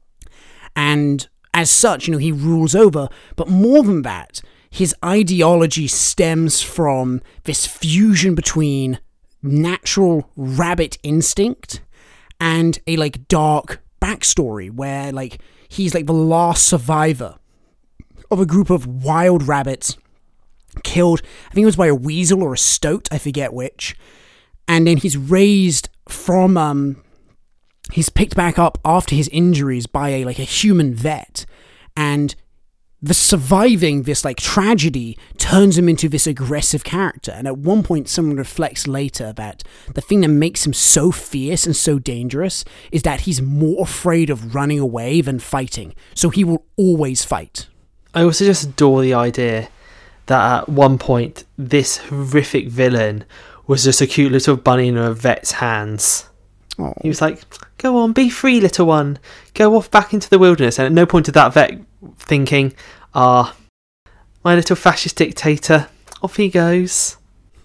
S1: And as such, he rules over. But more than that, his ideology stems from this fusion between natural rabbit instinct and a dark backstory where he's the last survivor of a group of wild rabbits killed, I think it was by a weasel or a stoat, I forget which, and then he's raised from he's picked back up after his injuries by a human vet, and the surviving this tragedy turns him into this aggressive character. And at one point someone reflects later that the thing that makes him so fierce and so dangerous is that he's more afraid of running away than fighting, so he will always fight.
S2: I also just adore the idea that at one point this horrific villain was just a cute little bunny in a vet's hands.
S1: Aww.
S2: He was like, go on, be free, little one. Go off back into the wilderness. And at no point did that vet thinking, my little fascist dictator, off he goes.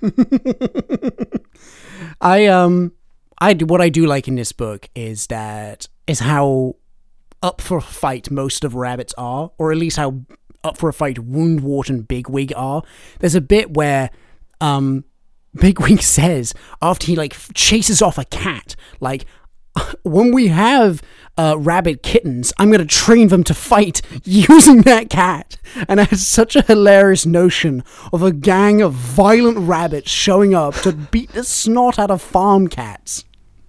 S1: What I do like in this book is how up for a fight most of rabbits are, or at least how up for a fight Woundwort and Bigwig are. There's a bit where Bigwig says, after he chases off a cat, when we have rabbit kittens, I'm going to train them to fight using that cat. And I had such a hilarious notion of a gang of violent rabbits showing up to beat the snot out of farm cats.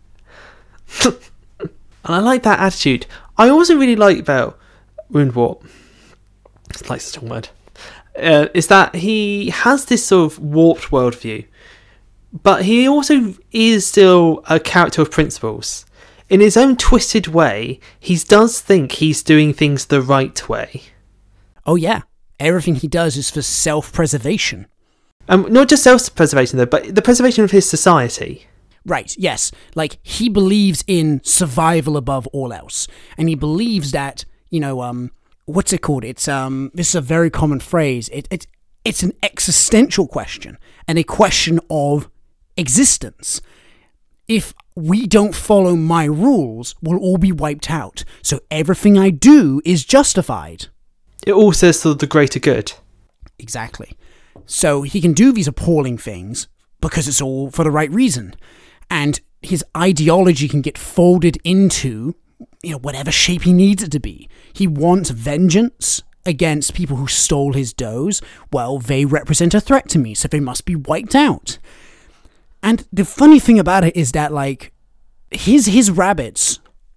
S2: And I like that attitude. I also really like about Woundwort, it's like such a word, is that he has this sort of warped worldview, but he also is still a character of principles. In his own twisted way, he does think he's doing things the right way.
S1: Oh yeah, everything he does is for self-preservation.
S2: Not just self-preservation though, but the preservation of his society.
S1: Right, yes. Like, he believes in survival above all else. And he believes that, what's it called? It's, this is a very common phrase. It's an existential question, and a question of existence. If we don't follow my rules, we'll all be wiped out. So everything I do is justified.
S2: It all says to the greater good.
S1: Exactly. So he can do these appalling things because it's all for the right reason. And his ideology can get folded into, whatever shape he needs it to be. He wants vengeance against people who stole his doughs. Well, they represent a threat to me, so they must be wiped out. And the funny thing about it is that, like, his rabbits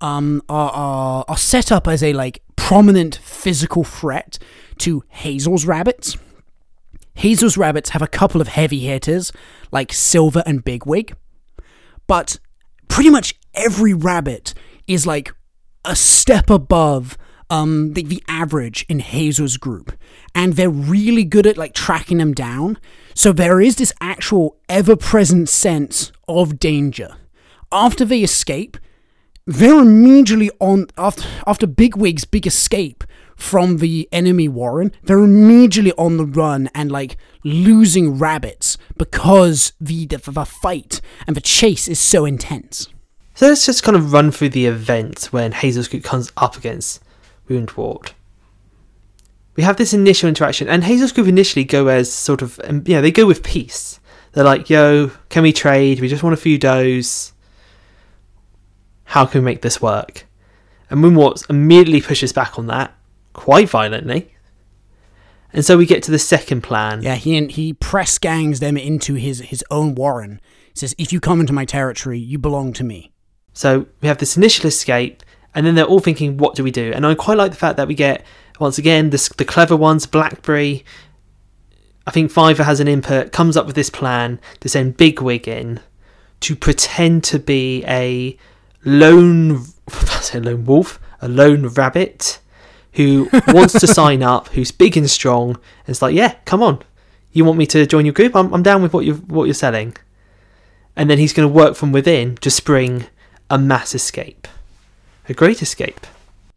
S1: are set up as a, prominent physical threat to Hazel's rabbits. Hazel's rabbits have a couple of heavy hitters, like Silver and Bigwig. But pretty much every rabbit is, like, a step above the average in Hazel's group. And they're really good at, tracking them down. So there is this actual ever-present sense of danger. After they escape, they're immediately on... After Bigwig's big escape from the enemy warren, they're immediately on the run and, losing rabbits because the fight and the chase is so intense.
S2: So let's just kind of run through the event when Hazel's group comes up against Woundwort. We have this initial interaction, and Hazel's group initially go as sort of, they go with peace. They're like, yo, can we trade? We just want a few doughs. How can we make this work? And Woundwort immediately pushes back on that, quite violently. And so we get to the second plan.
S1: Yeah, he press gangs them into his own warren. He says, if you come into my territory, you belong to me.
S2: So we have this initial escape, and then they're all thinking, what do we do? And I quite like the fact that we get, once again, the clever ones, Blackberry. I think Fiver has an input, comes up with this plan to send Bigwig in to pretend to be a lone rabbit who wants to sign up, who's big and strong, and it's like, yeah, come on. You want me to join your group? I'm down with what you're selling. And then he's going to work from within to spring a mass escape. A great escape.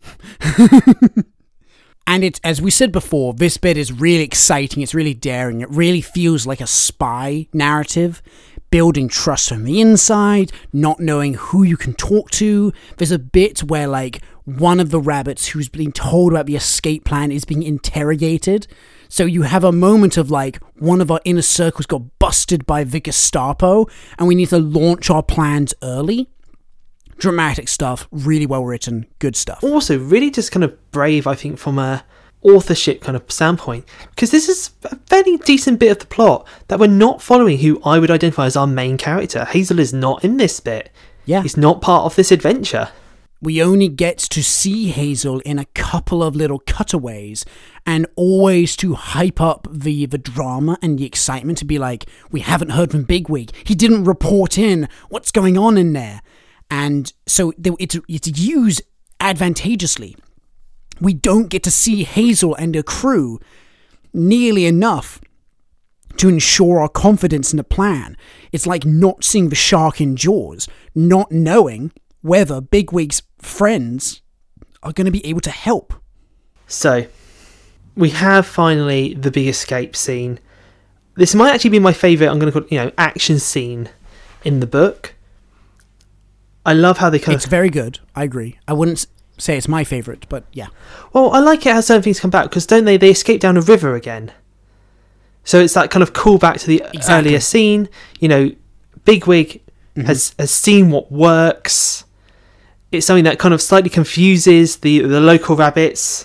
S1: And it's, as we said before, this bit is really exciting, it's really daring, it really feels like a spy narrative, building trust from the inside, not knowing who you can talk to. There's a bit where, one of the rabbits who's being told about the escape plan is being interrogated. So you have a moment of, one of our inner circles got busted by the Gestapo, and we need to launch our plans early. Dramatic stuff, really well written, good stuff.
S2: Also, really just kind of brave, I think, from a authorship kind of standpoint, because this is a fairly decent bit of the plot that we're not following who I would identify as our main character. Hazel is not in this bit.
S1: Yeah.
S2: He's not part of this adventure.
S1: We only get to see Hazel in a couple of little cutaways, and always to hype up the drama and the excitement, to be like, we haven't heard from Bigwig. He didn't report in. What's going on in there? And so it's used advantageously. We don't get to see Hazel and her crew nearly enough to ensure our confidence in the plan. It's like not seeing the shark in Jaws, not knowing whether Bigwig's friends are going to be able to help.
S2: So, we have finally the big escape scene. This might actually be my favourite, I'm going to call it, action scene in the book. I love how they
S1: It's very good, I agree. I wouldn't say it's my favourite, but yeah.
S2: Well, I like it how certain things come back, because don't they escape down a river again. So it's that kind of callback to the earlier scene. Bigwig has seen what works. it's something that kind of slightly confuses the local rabbits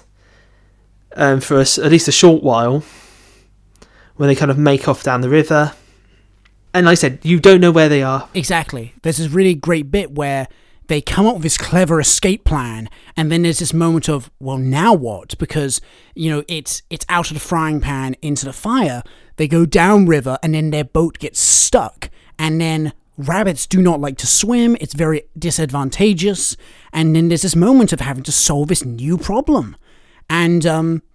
S2: for at least a short while when they kind of make off down the river. And like I said, you don't know where they are.
S1: Exactly. There's this really great bit where they come up with this clever escape plan, and then there's this moment of, well, now what? Because, it's out of the frying pan into the fire. They go downriver, and then their boat gets stuck. And then rabbits do not like to swim. It's very disadvantageous. And then there's this moment of having to solve this new problem. And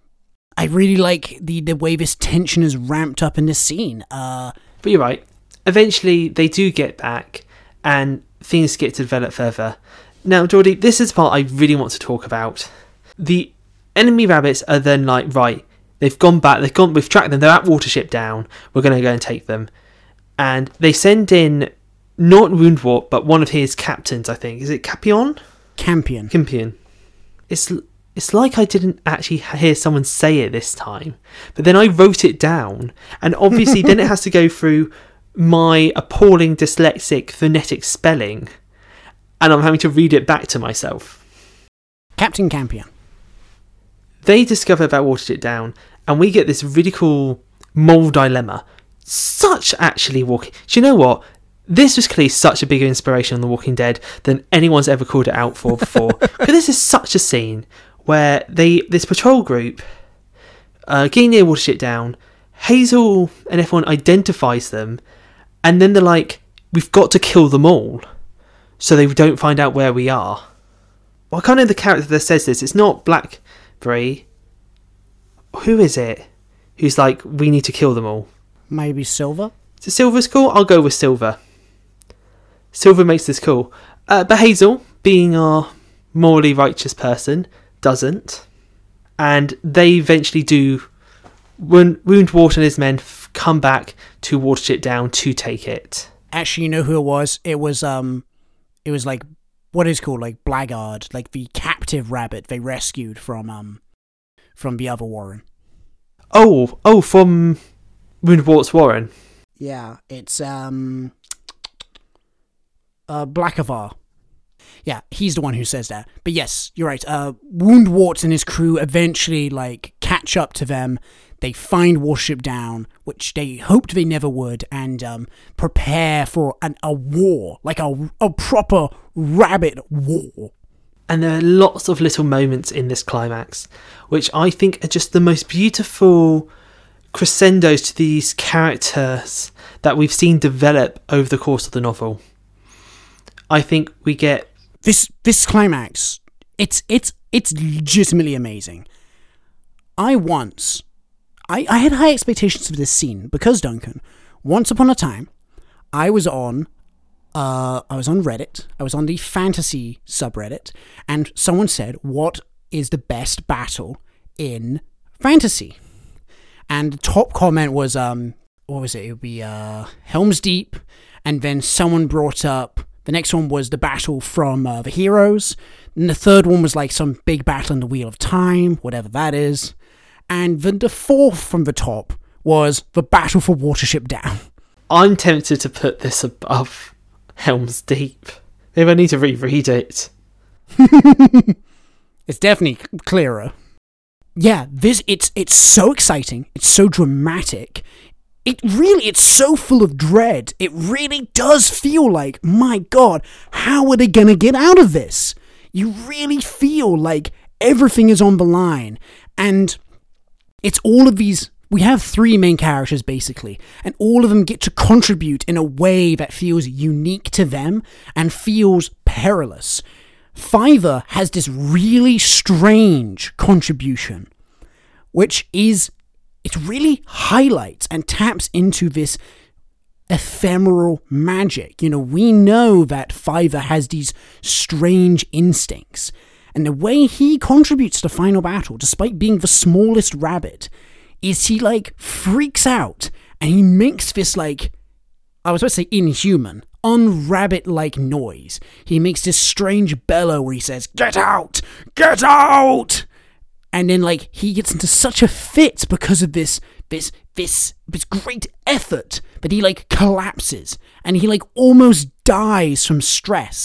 S1: I really like the way this tension is ramped up in this scene.
S2: But you're right. Eventually, they do get back, and things get to develop further. Now, Geordie, this is the part I really want to talk about. The enemy rabbits are then like, right, they've gone back, we've tracked them, they're at Watership Down, we're going to go and take them. And they send in, not Woundwort, but one of his captains, I think. Is it Campion? Campion. It's like I didn't actually hear someone say it this time, but then I wrote it down, and obviously then it has to go through my appalling dyslexic phonetic spelling, and I'm having to read it back to myself.
S1: Captain Campion.
S2: They discover about Watership Down, and we get this really cool moral dilemma. Such actually walking. Do you know what? This was clearly such a bigger inspiration on The Walking Dead than anyone's ever called it out for before. Because this is such a scene where this patrol group getting near Watership Down, Hazel and everyone identifies them, and then they're like, we've got to kill them all so they don't find out where we are. Well, I can't know the character that says this. It's not Blackberry. Who is it who's like, we need to kill them all?
S1: Maybe Silver?
S2: Is it Silver's cool? I'll go with Silver. Silver makes this cool. But Hazel, being our morally righteous person, doesn't. And they eventually do. Woundwort and his men come back to Watership Down to take it.
S1: Actually, you know who it was? It was like, what is called, like, Blackguard, like the captive rabbit they rescued from the other Warren.
S2: Oh, from Woundwort's Warren.
S1: Yeah, it's Blackavar. Yeah, he's the one who says that. But yes, you're right. Woundwort and his crew eventually like catch up to them. They find Watership Down, which they hoped they never would, and prepare for a war, like a proper rabbit war.
S2: And there are lots of little moments in this climax, which I think are just the most beautiful crescendos to these characters that we've seen develop over the course of the novel. I think we get
S1: this climax. It's legitimately amazing. I had high expectations for this scene because, Duncan, once upon a time, I was on Reddit. I was on the fantasy subreddit, and someone said, "What is the best battle in fantasy?" And the top comment was, what was it? It would be Helm's Deep, and then someone brought up, the next one was the battle from the Heroes, and the third one was like some big battle in the Wheel of Time, whatever that is, and then the fourth from the top was the battle for Watership Down.
S2: I'm tempted to put this above Helm's Deep. Maybe I need to reread it.
S1: It's definitely clearer. Yeah, it's so exciting. It's so dramatic. It's so full of dread. It really does feel like, my God, how are they gonna get out of this? You really feel like everything is on the line. And it's all of these. We have three main characters, basically, and all of them get to contribute in a way that feels unique to them and feels perilous. Fiverr has this really strange contribution, which is, it really highlights and taps into this ephemeral magic. We know that Fiverr has these strange instincts, and the way he contributes to the final battle, despite being the smallest rabbit, is he freaks out and he makes this I was about to say inhuman, unrabbit-like noise. He makes this strange bellow where he says, "Get out! Get out!" And then he gets into such a fit because of this great effort that he collapses and he almost dies from stress.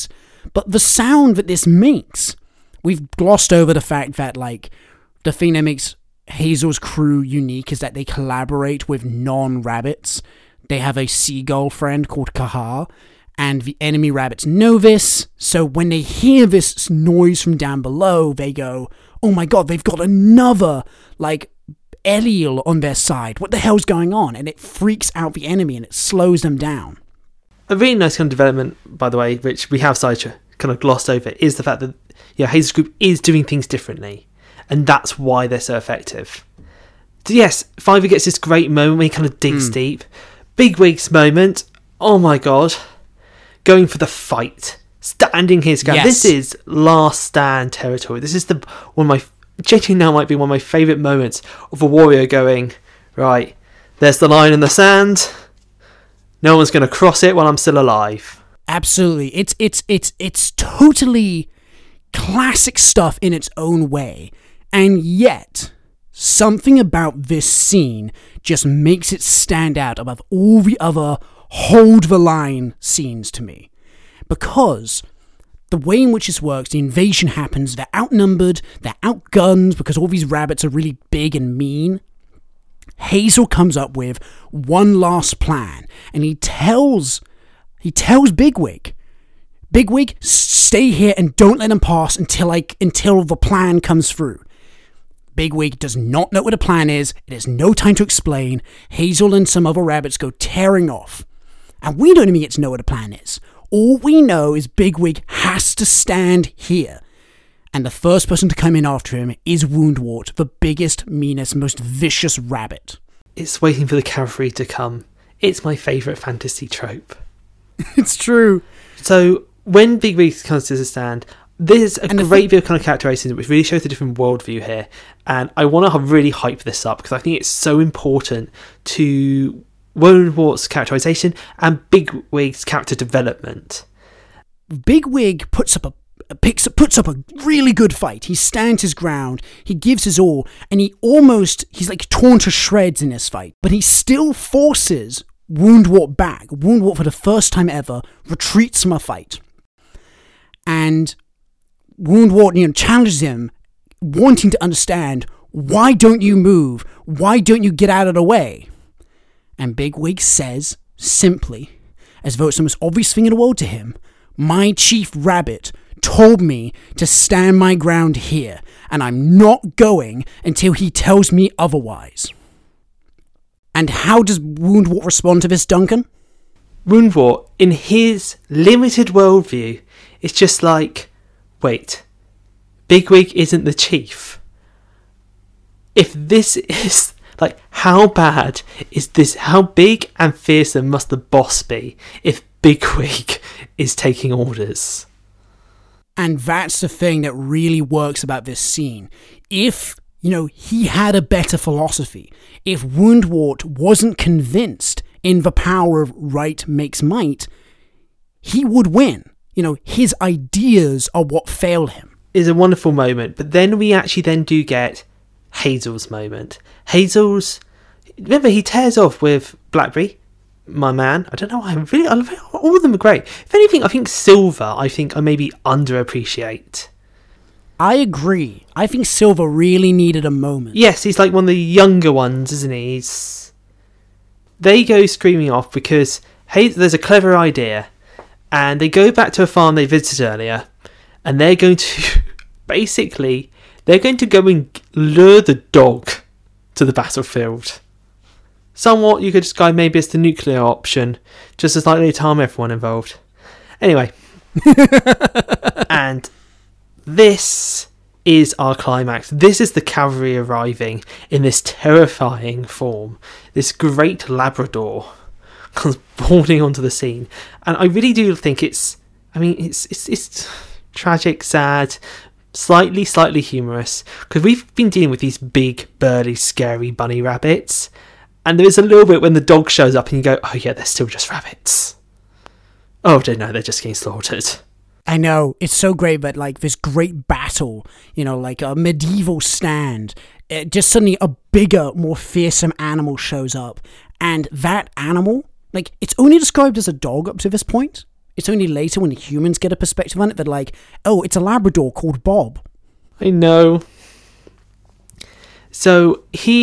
S1: but the sound that this makes, we've glossed over the fact that, like, the thing that makes Hazel's crew unique is that they collaborate with non-rabbits. They have a seagull friend called Kahar, and the enemy rabbits know this, so when they hear this noise from down below, they go, oh my god, they've got another, like, Eliel on their side. What the hell's going on? And it freaks out the enemy and it slows them down.
S2: A really nice kind of development, by the way, which we have kind of glossed over, is the fact that Hazel's group is doing things differently, and that's why they're so effective. So yes, Fiver gets this great moment where he kind of digs deep. Bigwig's moment, oh my god, going for the fight, standing his ground.
S1: Yes.
S2: This is last stand territory. This is genuinely now might be one of my favourite moments of a warrior going, right, there's the line in the sand, no one's going to cross it while I'm still alive.
S1: Absolutely. It's totally classic stuff in its own way, and yet something about this scene just makes it stand out above all the other hold the line scenes to me. Because the way in which this works, the invasion happens, they're outnumbered, they're outgunned because all these rabbits are really big and mean. Hazel comes up with one last plan, and he tells Bigwig, stay here and don't let them pass until the plan comes through. Bigwig does not know what the plan is. It is no time to explain. Hazel and some other rabbits go tearing off. And we don't even get to know what the plan is. All we know is Bigwig has to stand here. And the first person to come in after him is Woundwort, the biggest, meanest, most vicious rabbit.
S2: It's waiting for the cavalry to come. It's my favourite fantasy trope.
S1: It's true.
S2: So when Bigwig comes to the stand, there's a great bit of kind of characterization which really shows a different worldview here. And I want to really hype this up because I think it's so important to Woundwort's characterization and Bigwig's character development.
S1: Bigwig puts up a really good fight. He stands his ground, he gives his all, and he's like torn to shreds in this fight. But he still forces Woundwort back. Woundwort, for the first time ever, retreats from a fight. And Woundwort, challenges him, wanting to understand, why don't you move? Why don't you get out of the way? And Bigwig says, simply, as though it's the most obvious thing in the world to him, my chief rabbit told me to stand my ground here, and I'm not going until he tells me otherwise. And how does Woundwort respond to this, Duncan?
S2: Woundwort, in his limited worldview, is just like, wait, Bigwig isn't the chief. If this is, like, how bad is this? How big and fearsome must the boss be if Bigwig is taking orders?
S1: And that's the thing that really works about this scene. If, he had a better philosophy, if Woundwort wasn't convinced in the power of right makes might, he would win. His ideas are what fail him.
S2: It's a wonderful moment, but then we actually then do get Hazel's moment. Remember, he tears off with Blackberry, my man. I don't know why. I love it. All of them are great. If anything, I think Silver, I maybe underappreciate.
S1: I agree. I think Silver really needed a moment.
S2: Yes, he's like one of the younger ones, isn't he? They go screaming off because there's a clever idea, and they go back to a farm they visited earlier, and they're going to go and lure the dog to the battlefield. Somewhat, you could describe maybe as the nuclear option, just as likely to harm everyone involved. Anyway. And this is our climax. This is the cavalry arriving in this terrifying form. This great Labrador comes boarding onto the scene. And I really do think it's tragic, sad, slightly humorous, because we've been dealing with these big, burly, scary bunny rabbits, and there is a little bit when the dog shows up and you go, oh yeah, they're still just rabbits. Oh no, they're just getting slaughtered.
S1: I know, it's so great, but like this great battle, like a medieval stand, just suddenly a bigger, more fearsome animal shows up, and that animal, like, it's only described as a dog up to this point. It's only later when humans get a perspective on it that like, oh, it's a Labrador called Bob.
S2: I know. So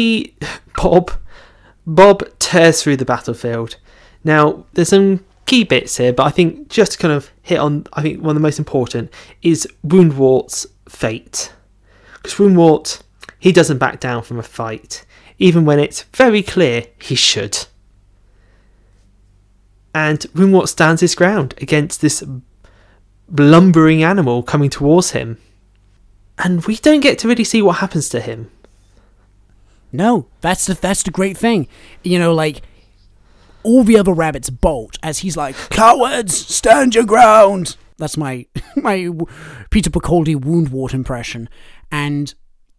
S2: Bob tears through the battlefield. Now, there's some key bits here, but I think just to kind of hit on, I think one of the most important is Woundwart's fate. Because Woundwart, he doesn't back down from a fight, even when it's very clear he should. And Woundwart stands his ground against this lumbering animal coming towards him. And we don't get to really see what happens to him.
S1: No, that's the great thing. You know, like, all the other rabbits bolt as he's like, cowards, stand your ground. That's my Peter Capaldi Woundwart impression. And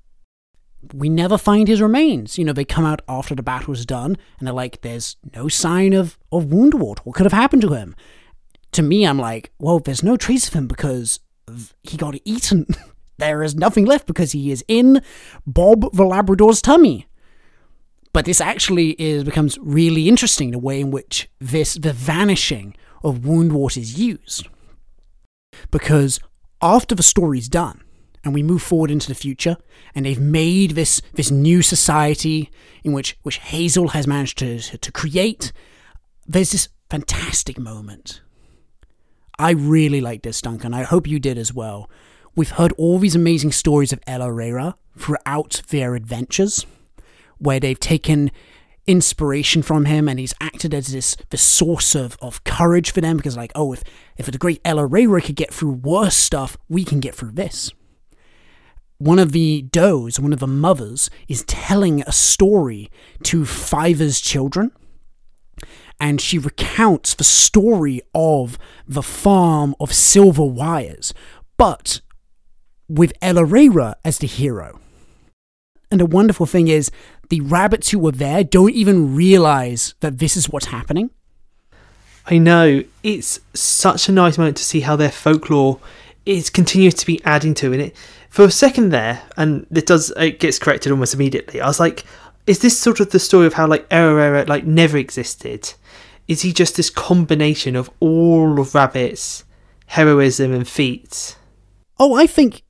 S1: we never find his remains. You know, they come out after the battle's done, and they're like, there's no sign of Woundwart. What could have happened to him? To me, I'm like, well, there's no trace of him because he got eaten. There is nothing left because he is in Bob the Labrador's tummy. But this actually becomes really interesting, the way in which the vanishing of Woundwart is used. Because after the story's done, and we move forward into the future, and they've made this new society in which Hazel has managed to create, there's this fantastic moment. I really like this, Duncan. I hope you did as well. We've heard all these amazing stories of El Herrera throughout their adventures, where they've taken inspiration from him, and he's acted as this source of courage for them, because like, oh, if the great El Herrera could get through worse stuff, we can get through this. One of the does, one of the mothers, is telling a story to Fiver's children, and she recounts the story of the farm of Silver Wires, but with El Herrera as the hero. And the wonderful thing is, the rabbits who were there don't even realize that this is what's happening.
S2: I know. It's such a nice moment to see how their folklore is continues to be adding to it. For a second there, and it gets corrected almost immediately, I was like, is this sort of the story of how like El Herrera like never existed? Is he just this combination of all of Rabbit's heroism and feats?
S1: Oh, I think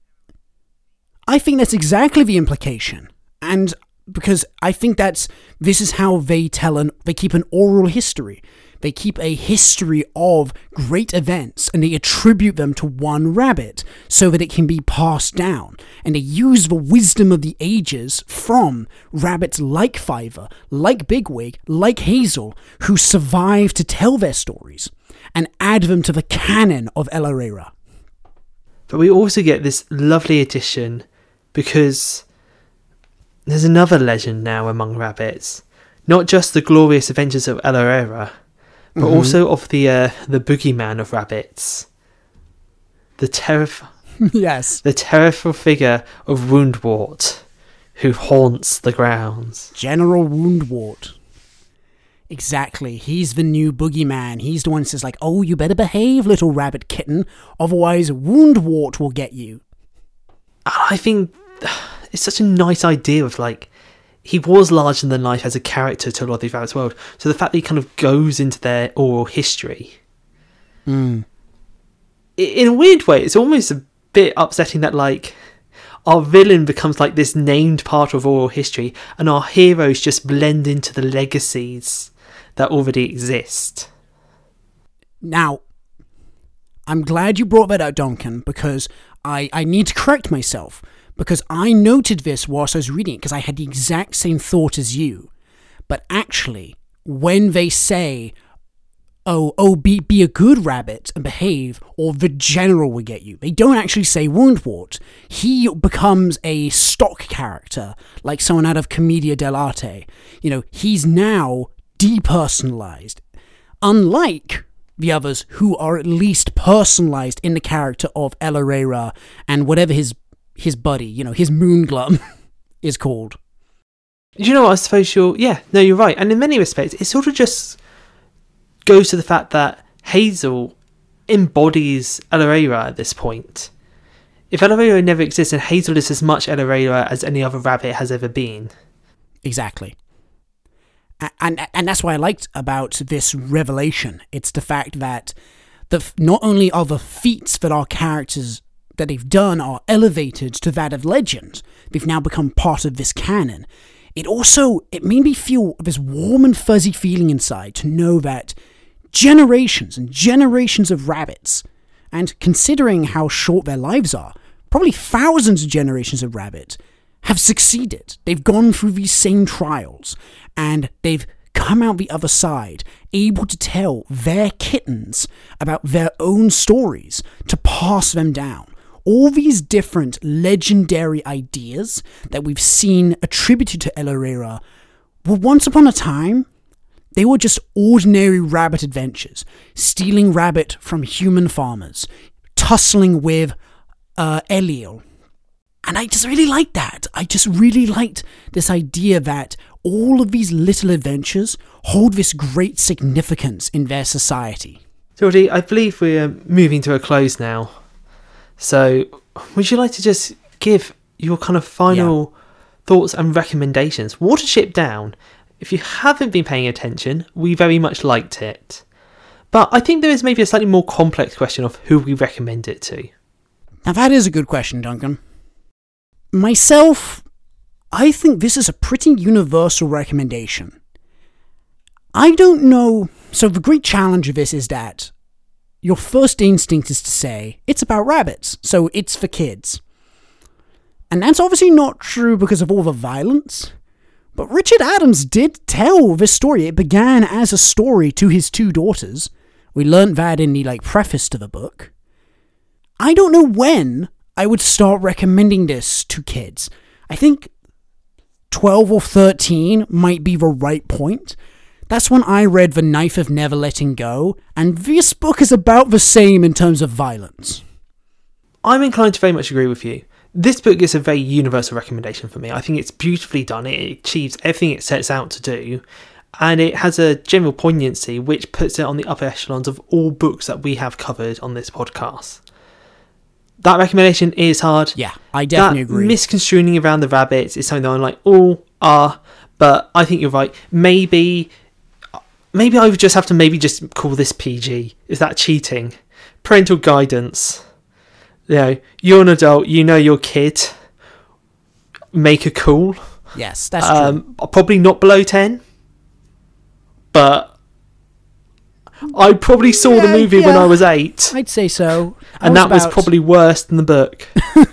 S1: that's exactly the implication. And because I think this is how they keep an oral history. They keep a history of great events, and they attribute them to one rabbit so that it can be passed down. And they use the wisdom of the ages from rabbits like Fiver, like Bigwig, like Hazel, who survive to tell their stories, and add them to the canon of El Herrera.
S2: But we also get this lovely addition, because there's another legend now among rabbits. Not just the glorious adventures of El Herrera, but also of the boogeyman of rabbits. The terrible figure of Woundwart, who haunts the grounds.
S1: General Woundwart. Exactly. He's the new boogeyman. He's the one who says like, oh, you better behave, little rabbit kitten, otherwise Woundwart will get you.
S2: I think it's such a nice idea of like, he was larger than life as a character to a lot of these rabbits' world. So the fact that he kind of goes into their oral history, in a weird way, it's almost a bit upsetting that like our villain becomes like this named part of oral history, and our heroes just blend into the legacies that already exist.
S1: Now, I'm glad you brought that out, Duncan, because I need to correct myself. Because I noted this whilst I was reading it, because I had the exact same thought as you. But actually, when they say, be a good rabbit and behave, or the general will get you, they don't actually say Woundwart. He becomes a stock character, like someone out of Commedia dell'arte. You know, he's now depersonalized. Unlike the others, who are at least personalized in the character of El Herrera and whatever his buddy, you know, his Moonglum is called.
S2: You know what, I suppose you're right. And in many respects, it sort of just goes to the fact that Hazel embodies El Herrera at this point. If El Herrera never existed, Hazel is as much El Herrera as any other rabbit has ever been.
S1: Exactly. And that's what I liked about this revelation. It's the fact that not only are the feats that our characters that they've done are elevated to that of legend, they've now become part of this canon, it made me feel this warm and fuzzy feeling inside to know that generations and generations of rabbits, and considering how short their lives are, probably thousands of generations of rabbits, have succeeded. They've gone through these same trials, and they've come out the other side, able to tell their kittens about their own stories, to pass them down. All these different legendary ideas that we've seen attributed to El Herrera were once upon a time, they were just ordinary rabbit adventures, stealing rabbit from human farmers, tussling with Eliel. And I just really liked that. I just really liked this idea that all of these little adventures hold this great significance in their society.
S2: Geordie, I believe we're moving to a close now. So, would you like to just give your kind of final thoughts and recommendations? Watership Down, if you haven't been paying attention, we very much liked it. But I think there is maybe a slightly more complex question of who we recommend it to.
S1: Now that is a good question, Duncan. Myself, I think this is a pretty universal recommendation. I don't know. So the great challenge of this is that your first instinct is to say, it's about rabbits, so it's for kids. And that's obviously not true because of all the violence. But Richard Adams did tell this story. It began as a story to his two daughters. We learnt that in the preface to the book. I don't know when I would start recommending this to kids. I think 12 or 13 might be the right point. That's when I read The Knife of Never Letting Go, and this book is about the same in terms of violence.
S2: I'm inclined to very much agree with you. This book is a very universal recommendation for me. I think it's beautifully done. It achieves everything it sets out to do, and it has a general poignancy which puts it on the upper echelons of all books that we have covered on this podcast. That recommendation is hard.
S1: Yeah, I definitely agree.
S2: Misconstruing around the rabbits is something that I'm like, but I think you're right. Maybe I would just have to just call this PG. Is that cheating? Parental guidance. You know, you're an adult, you know your kid. Make a call.
S1: Yes, that's true.
S2: Probably not below 10. But I probably saw the movie when I was 8.
S1: I'd say so.
S2: And that was probably worse than the book.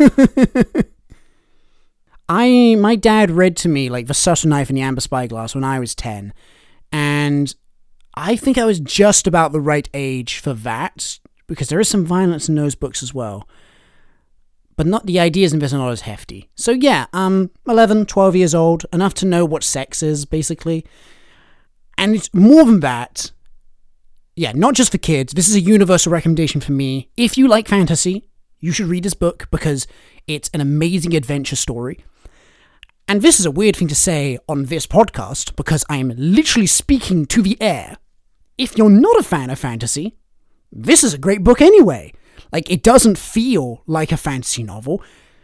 S1: My dad read to me The Subtle Knife and the Amber Spyglass when I was 10. And I think I was just about the right age for that, because there is some violence in those books as well. But not the ideas in this are not as hefty. So yeah, 11, 12 years old, enough to know what sex is, basically. And it's more than that. Yeah, not just for kids. This is a universal recommendation for me. If you like fantasy, you should read this book because it's an amazing adventure story. And this is a weird thing to say on this podcast because I'm literally speaking to the air. If you're not a fan of fantasy, this is a great book anyway. It doesn't feel like a fantasy novel.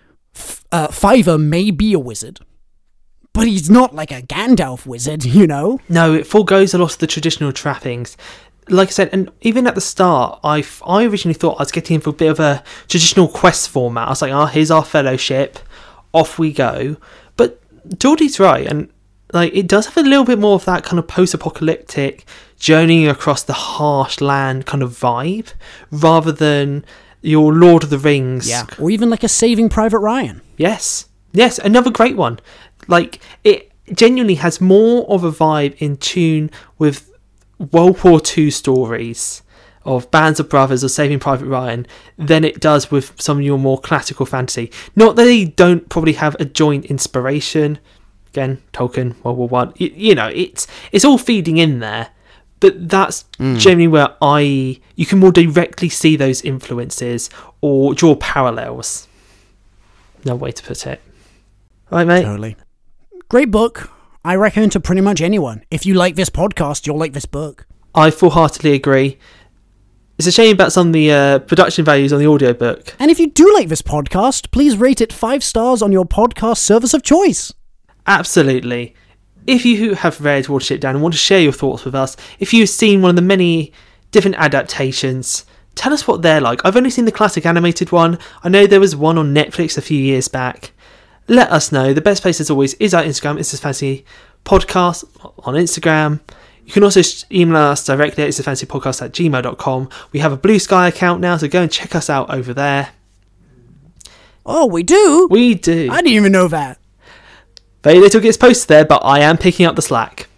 S1: Fiverr may be a wizard, but he's not like a Gandalf wizard, you know?
S2: No, it forgoes a lot of the traditional trappings. Like I said, and even at the start, I originally thought I was getting in for a bit of a traditional quest format. I was like, here's our fellowship, off we go. But Geordie's right, and it does have a little bit more of that kind of post-apocalyptic journeying across the harsh land kind of vibe, rather than your Lord of the Rings.
S1: Yeah, or even a Saving Private Ryan.
S2: Yes, another great one. It genuinely has more of a vibe in tune with World War II stories of Bands of Brothers or Saving Private Ryan than it does with some of your more classical fantasy. Not that they don't probably have a joint inspiration. Again, Tolkien, World War One. It's all feeding in there, but that's generally where you can more directly see those influences or draw parallels. No way to put it. Right, mate?
S1: Totally. Great book. I recommend to pretty much anyone. If you like this podcast, you'll like this book.
S2: I full-heartedly agree. It's a shame about some of the production values on the audiobook.
S1: And if you do like this podcast, please rate it 5 stars on your podcast service of choice.
S2: Absolutely. If you have read Watership Down and want to share your thoughts with us, if you've seen one of the many different adaptations, Tell us what they're like. I've only seen the classic animated one. I know there was one on Netflix a few years back. Let us know. The best place, as always, is our Instagram. It's This Fantasy Podcast on Instagram. You can also email us directly at itsthefantasypodcast@gmail.com. We have a Blue Sky account now, so go and check us out over there.
S1: Oh, we do?
S2: We do.
S1: I didn't even know that.
S2: Very little gets posted there, but I am picking up the slack.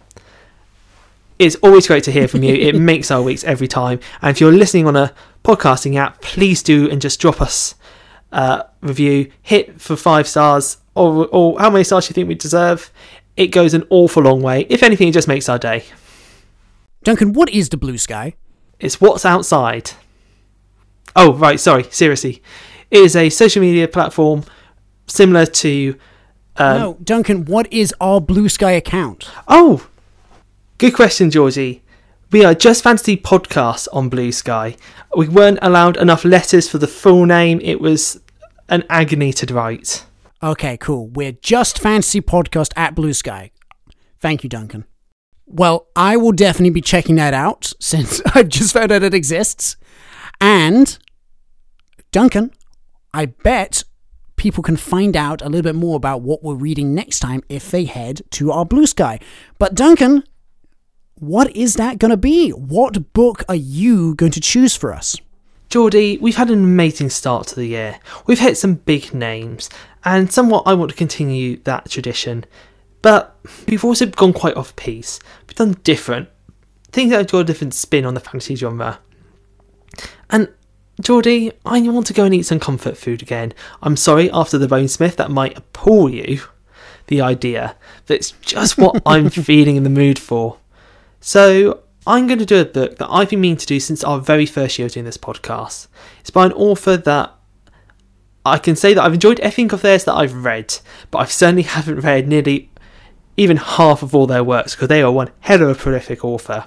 S2: It's always great to hear from you. It makes our weeks every time. And if you're listening on a podcasting app, please do and just drop us a review. Hit for 5 stars or how many stars you think we deserve. It goes an awful long way. If anything, it just makes our day.
S1: Duncan, what is the Blue Sky?
S2: It's what's outside. Oh, right, sorry, seriously. It is a social media platform similar to...
S1: no, Duncan, what is our Blue Sky account?
S2: Oh, good question, Georgie. We are Just Fantasy Podcast on Blue Sky. We weren't allowed enough letters for the full name. It was an agony to write.
S1: Okay, cool. We're Just Fantasy Podcast at Blue Sky. Thank you, Duncan. Well, I will definitely be checking that out since I've just found out it exists. And, Duncan, I bet people can find out a little bit more about what we're reading next time if they head to our Blue Sky. But, Duncan, what is that going to be? What book are you going to choose for us?
S2: Geordie, we've had an amazing start to the year. We've hit some big names, and somewhat I want to continue that tradition. But we've also gone quite off-piece. We've done different things that have got a different spin on the fantasy genre. And, Geordie, I want to go and eat some comfort food again. I'm sorry, after the Bonesmith, that might appall you, the idea. But it's just what I'm feeling in the mood for. So, I'm going to do a book that I've been meaning to do since our very first year doing this podcast. It's by an author that I can say that I've enjoyed everything of theirs that I've read, but I certainly haven't read nearly even half of all their works because they are one hell of a prolific author.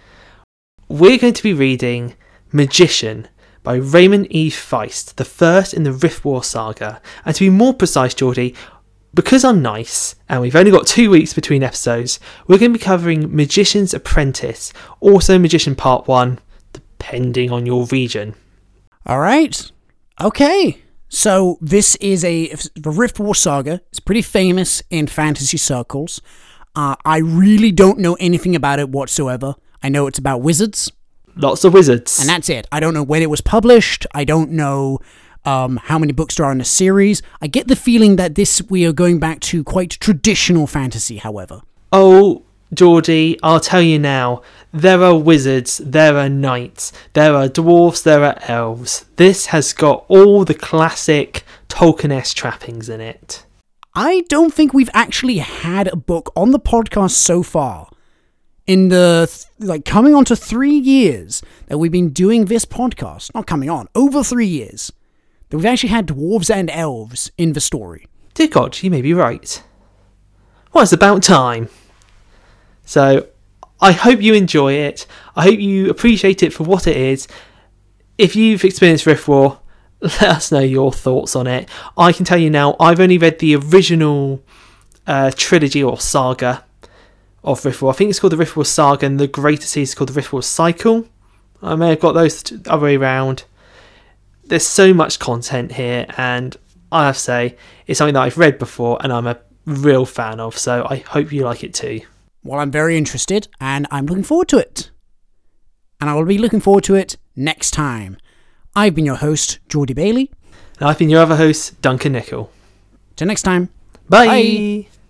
S2: We're going to be reading Magician by Raymond E. Feist, the first in the Riftwar saga. And to be more precise, Geordie, because I'm nice and we've only got 2 weeks between episodes, we're going to be covering Magician's Apprentice, also Magician Part 1, depending on your region.
S1: All right. Okay. So this is the Riftwar saga. It's pretty famous in fantasy circles. I really don't know anything about it whatsoever. I know it's about wizards.
S2: Lots of wizards.
S1: And that's it. I don't know when it was published. I don't know how many books there are in the series. I get the feeling that we are going back to quite traditional fantasy, however.
S2: Oh, Geordie, I'll tell you now. There are wizards, there are knights, there are dwarves, there are elves. This has got all the classic Tolkien-esque trappings in it.
S1: I don't think we've actually had a book on the podcast so far. In the, coming on to 3 years that we've been doing this podcast. Not coming on, over 3 years. That we've actually had dwarves and elves in the story.
S2: Dear God, you may be right. Well, it's about time. So, I hope you enjoy it. I hope you appreciate it for what it is. If you've experienced Riftwar, let us know your thoughts on it. I can tell you now, I've only read the original trilogy or saga of Riftwar. I think it's called the Riftwar Saga, and the greater series is called the Riftwar Cycle. I may have got those the other way around. There's so much content here, and I have to say, it's something that I've read before, and I'm a real fan of, so I hope you like it too.
S1: Well, I'm very interested, and I'm looking forward to it. And I will be looking forward to it next time. I've been your host, Geordie Bailey.
S2: And I've been your other host, Duncan Nicol.
S1: Till next time.
S2: Bye. Bye.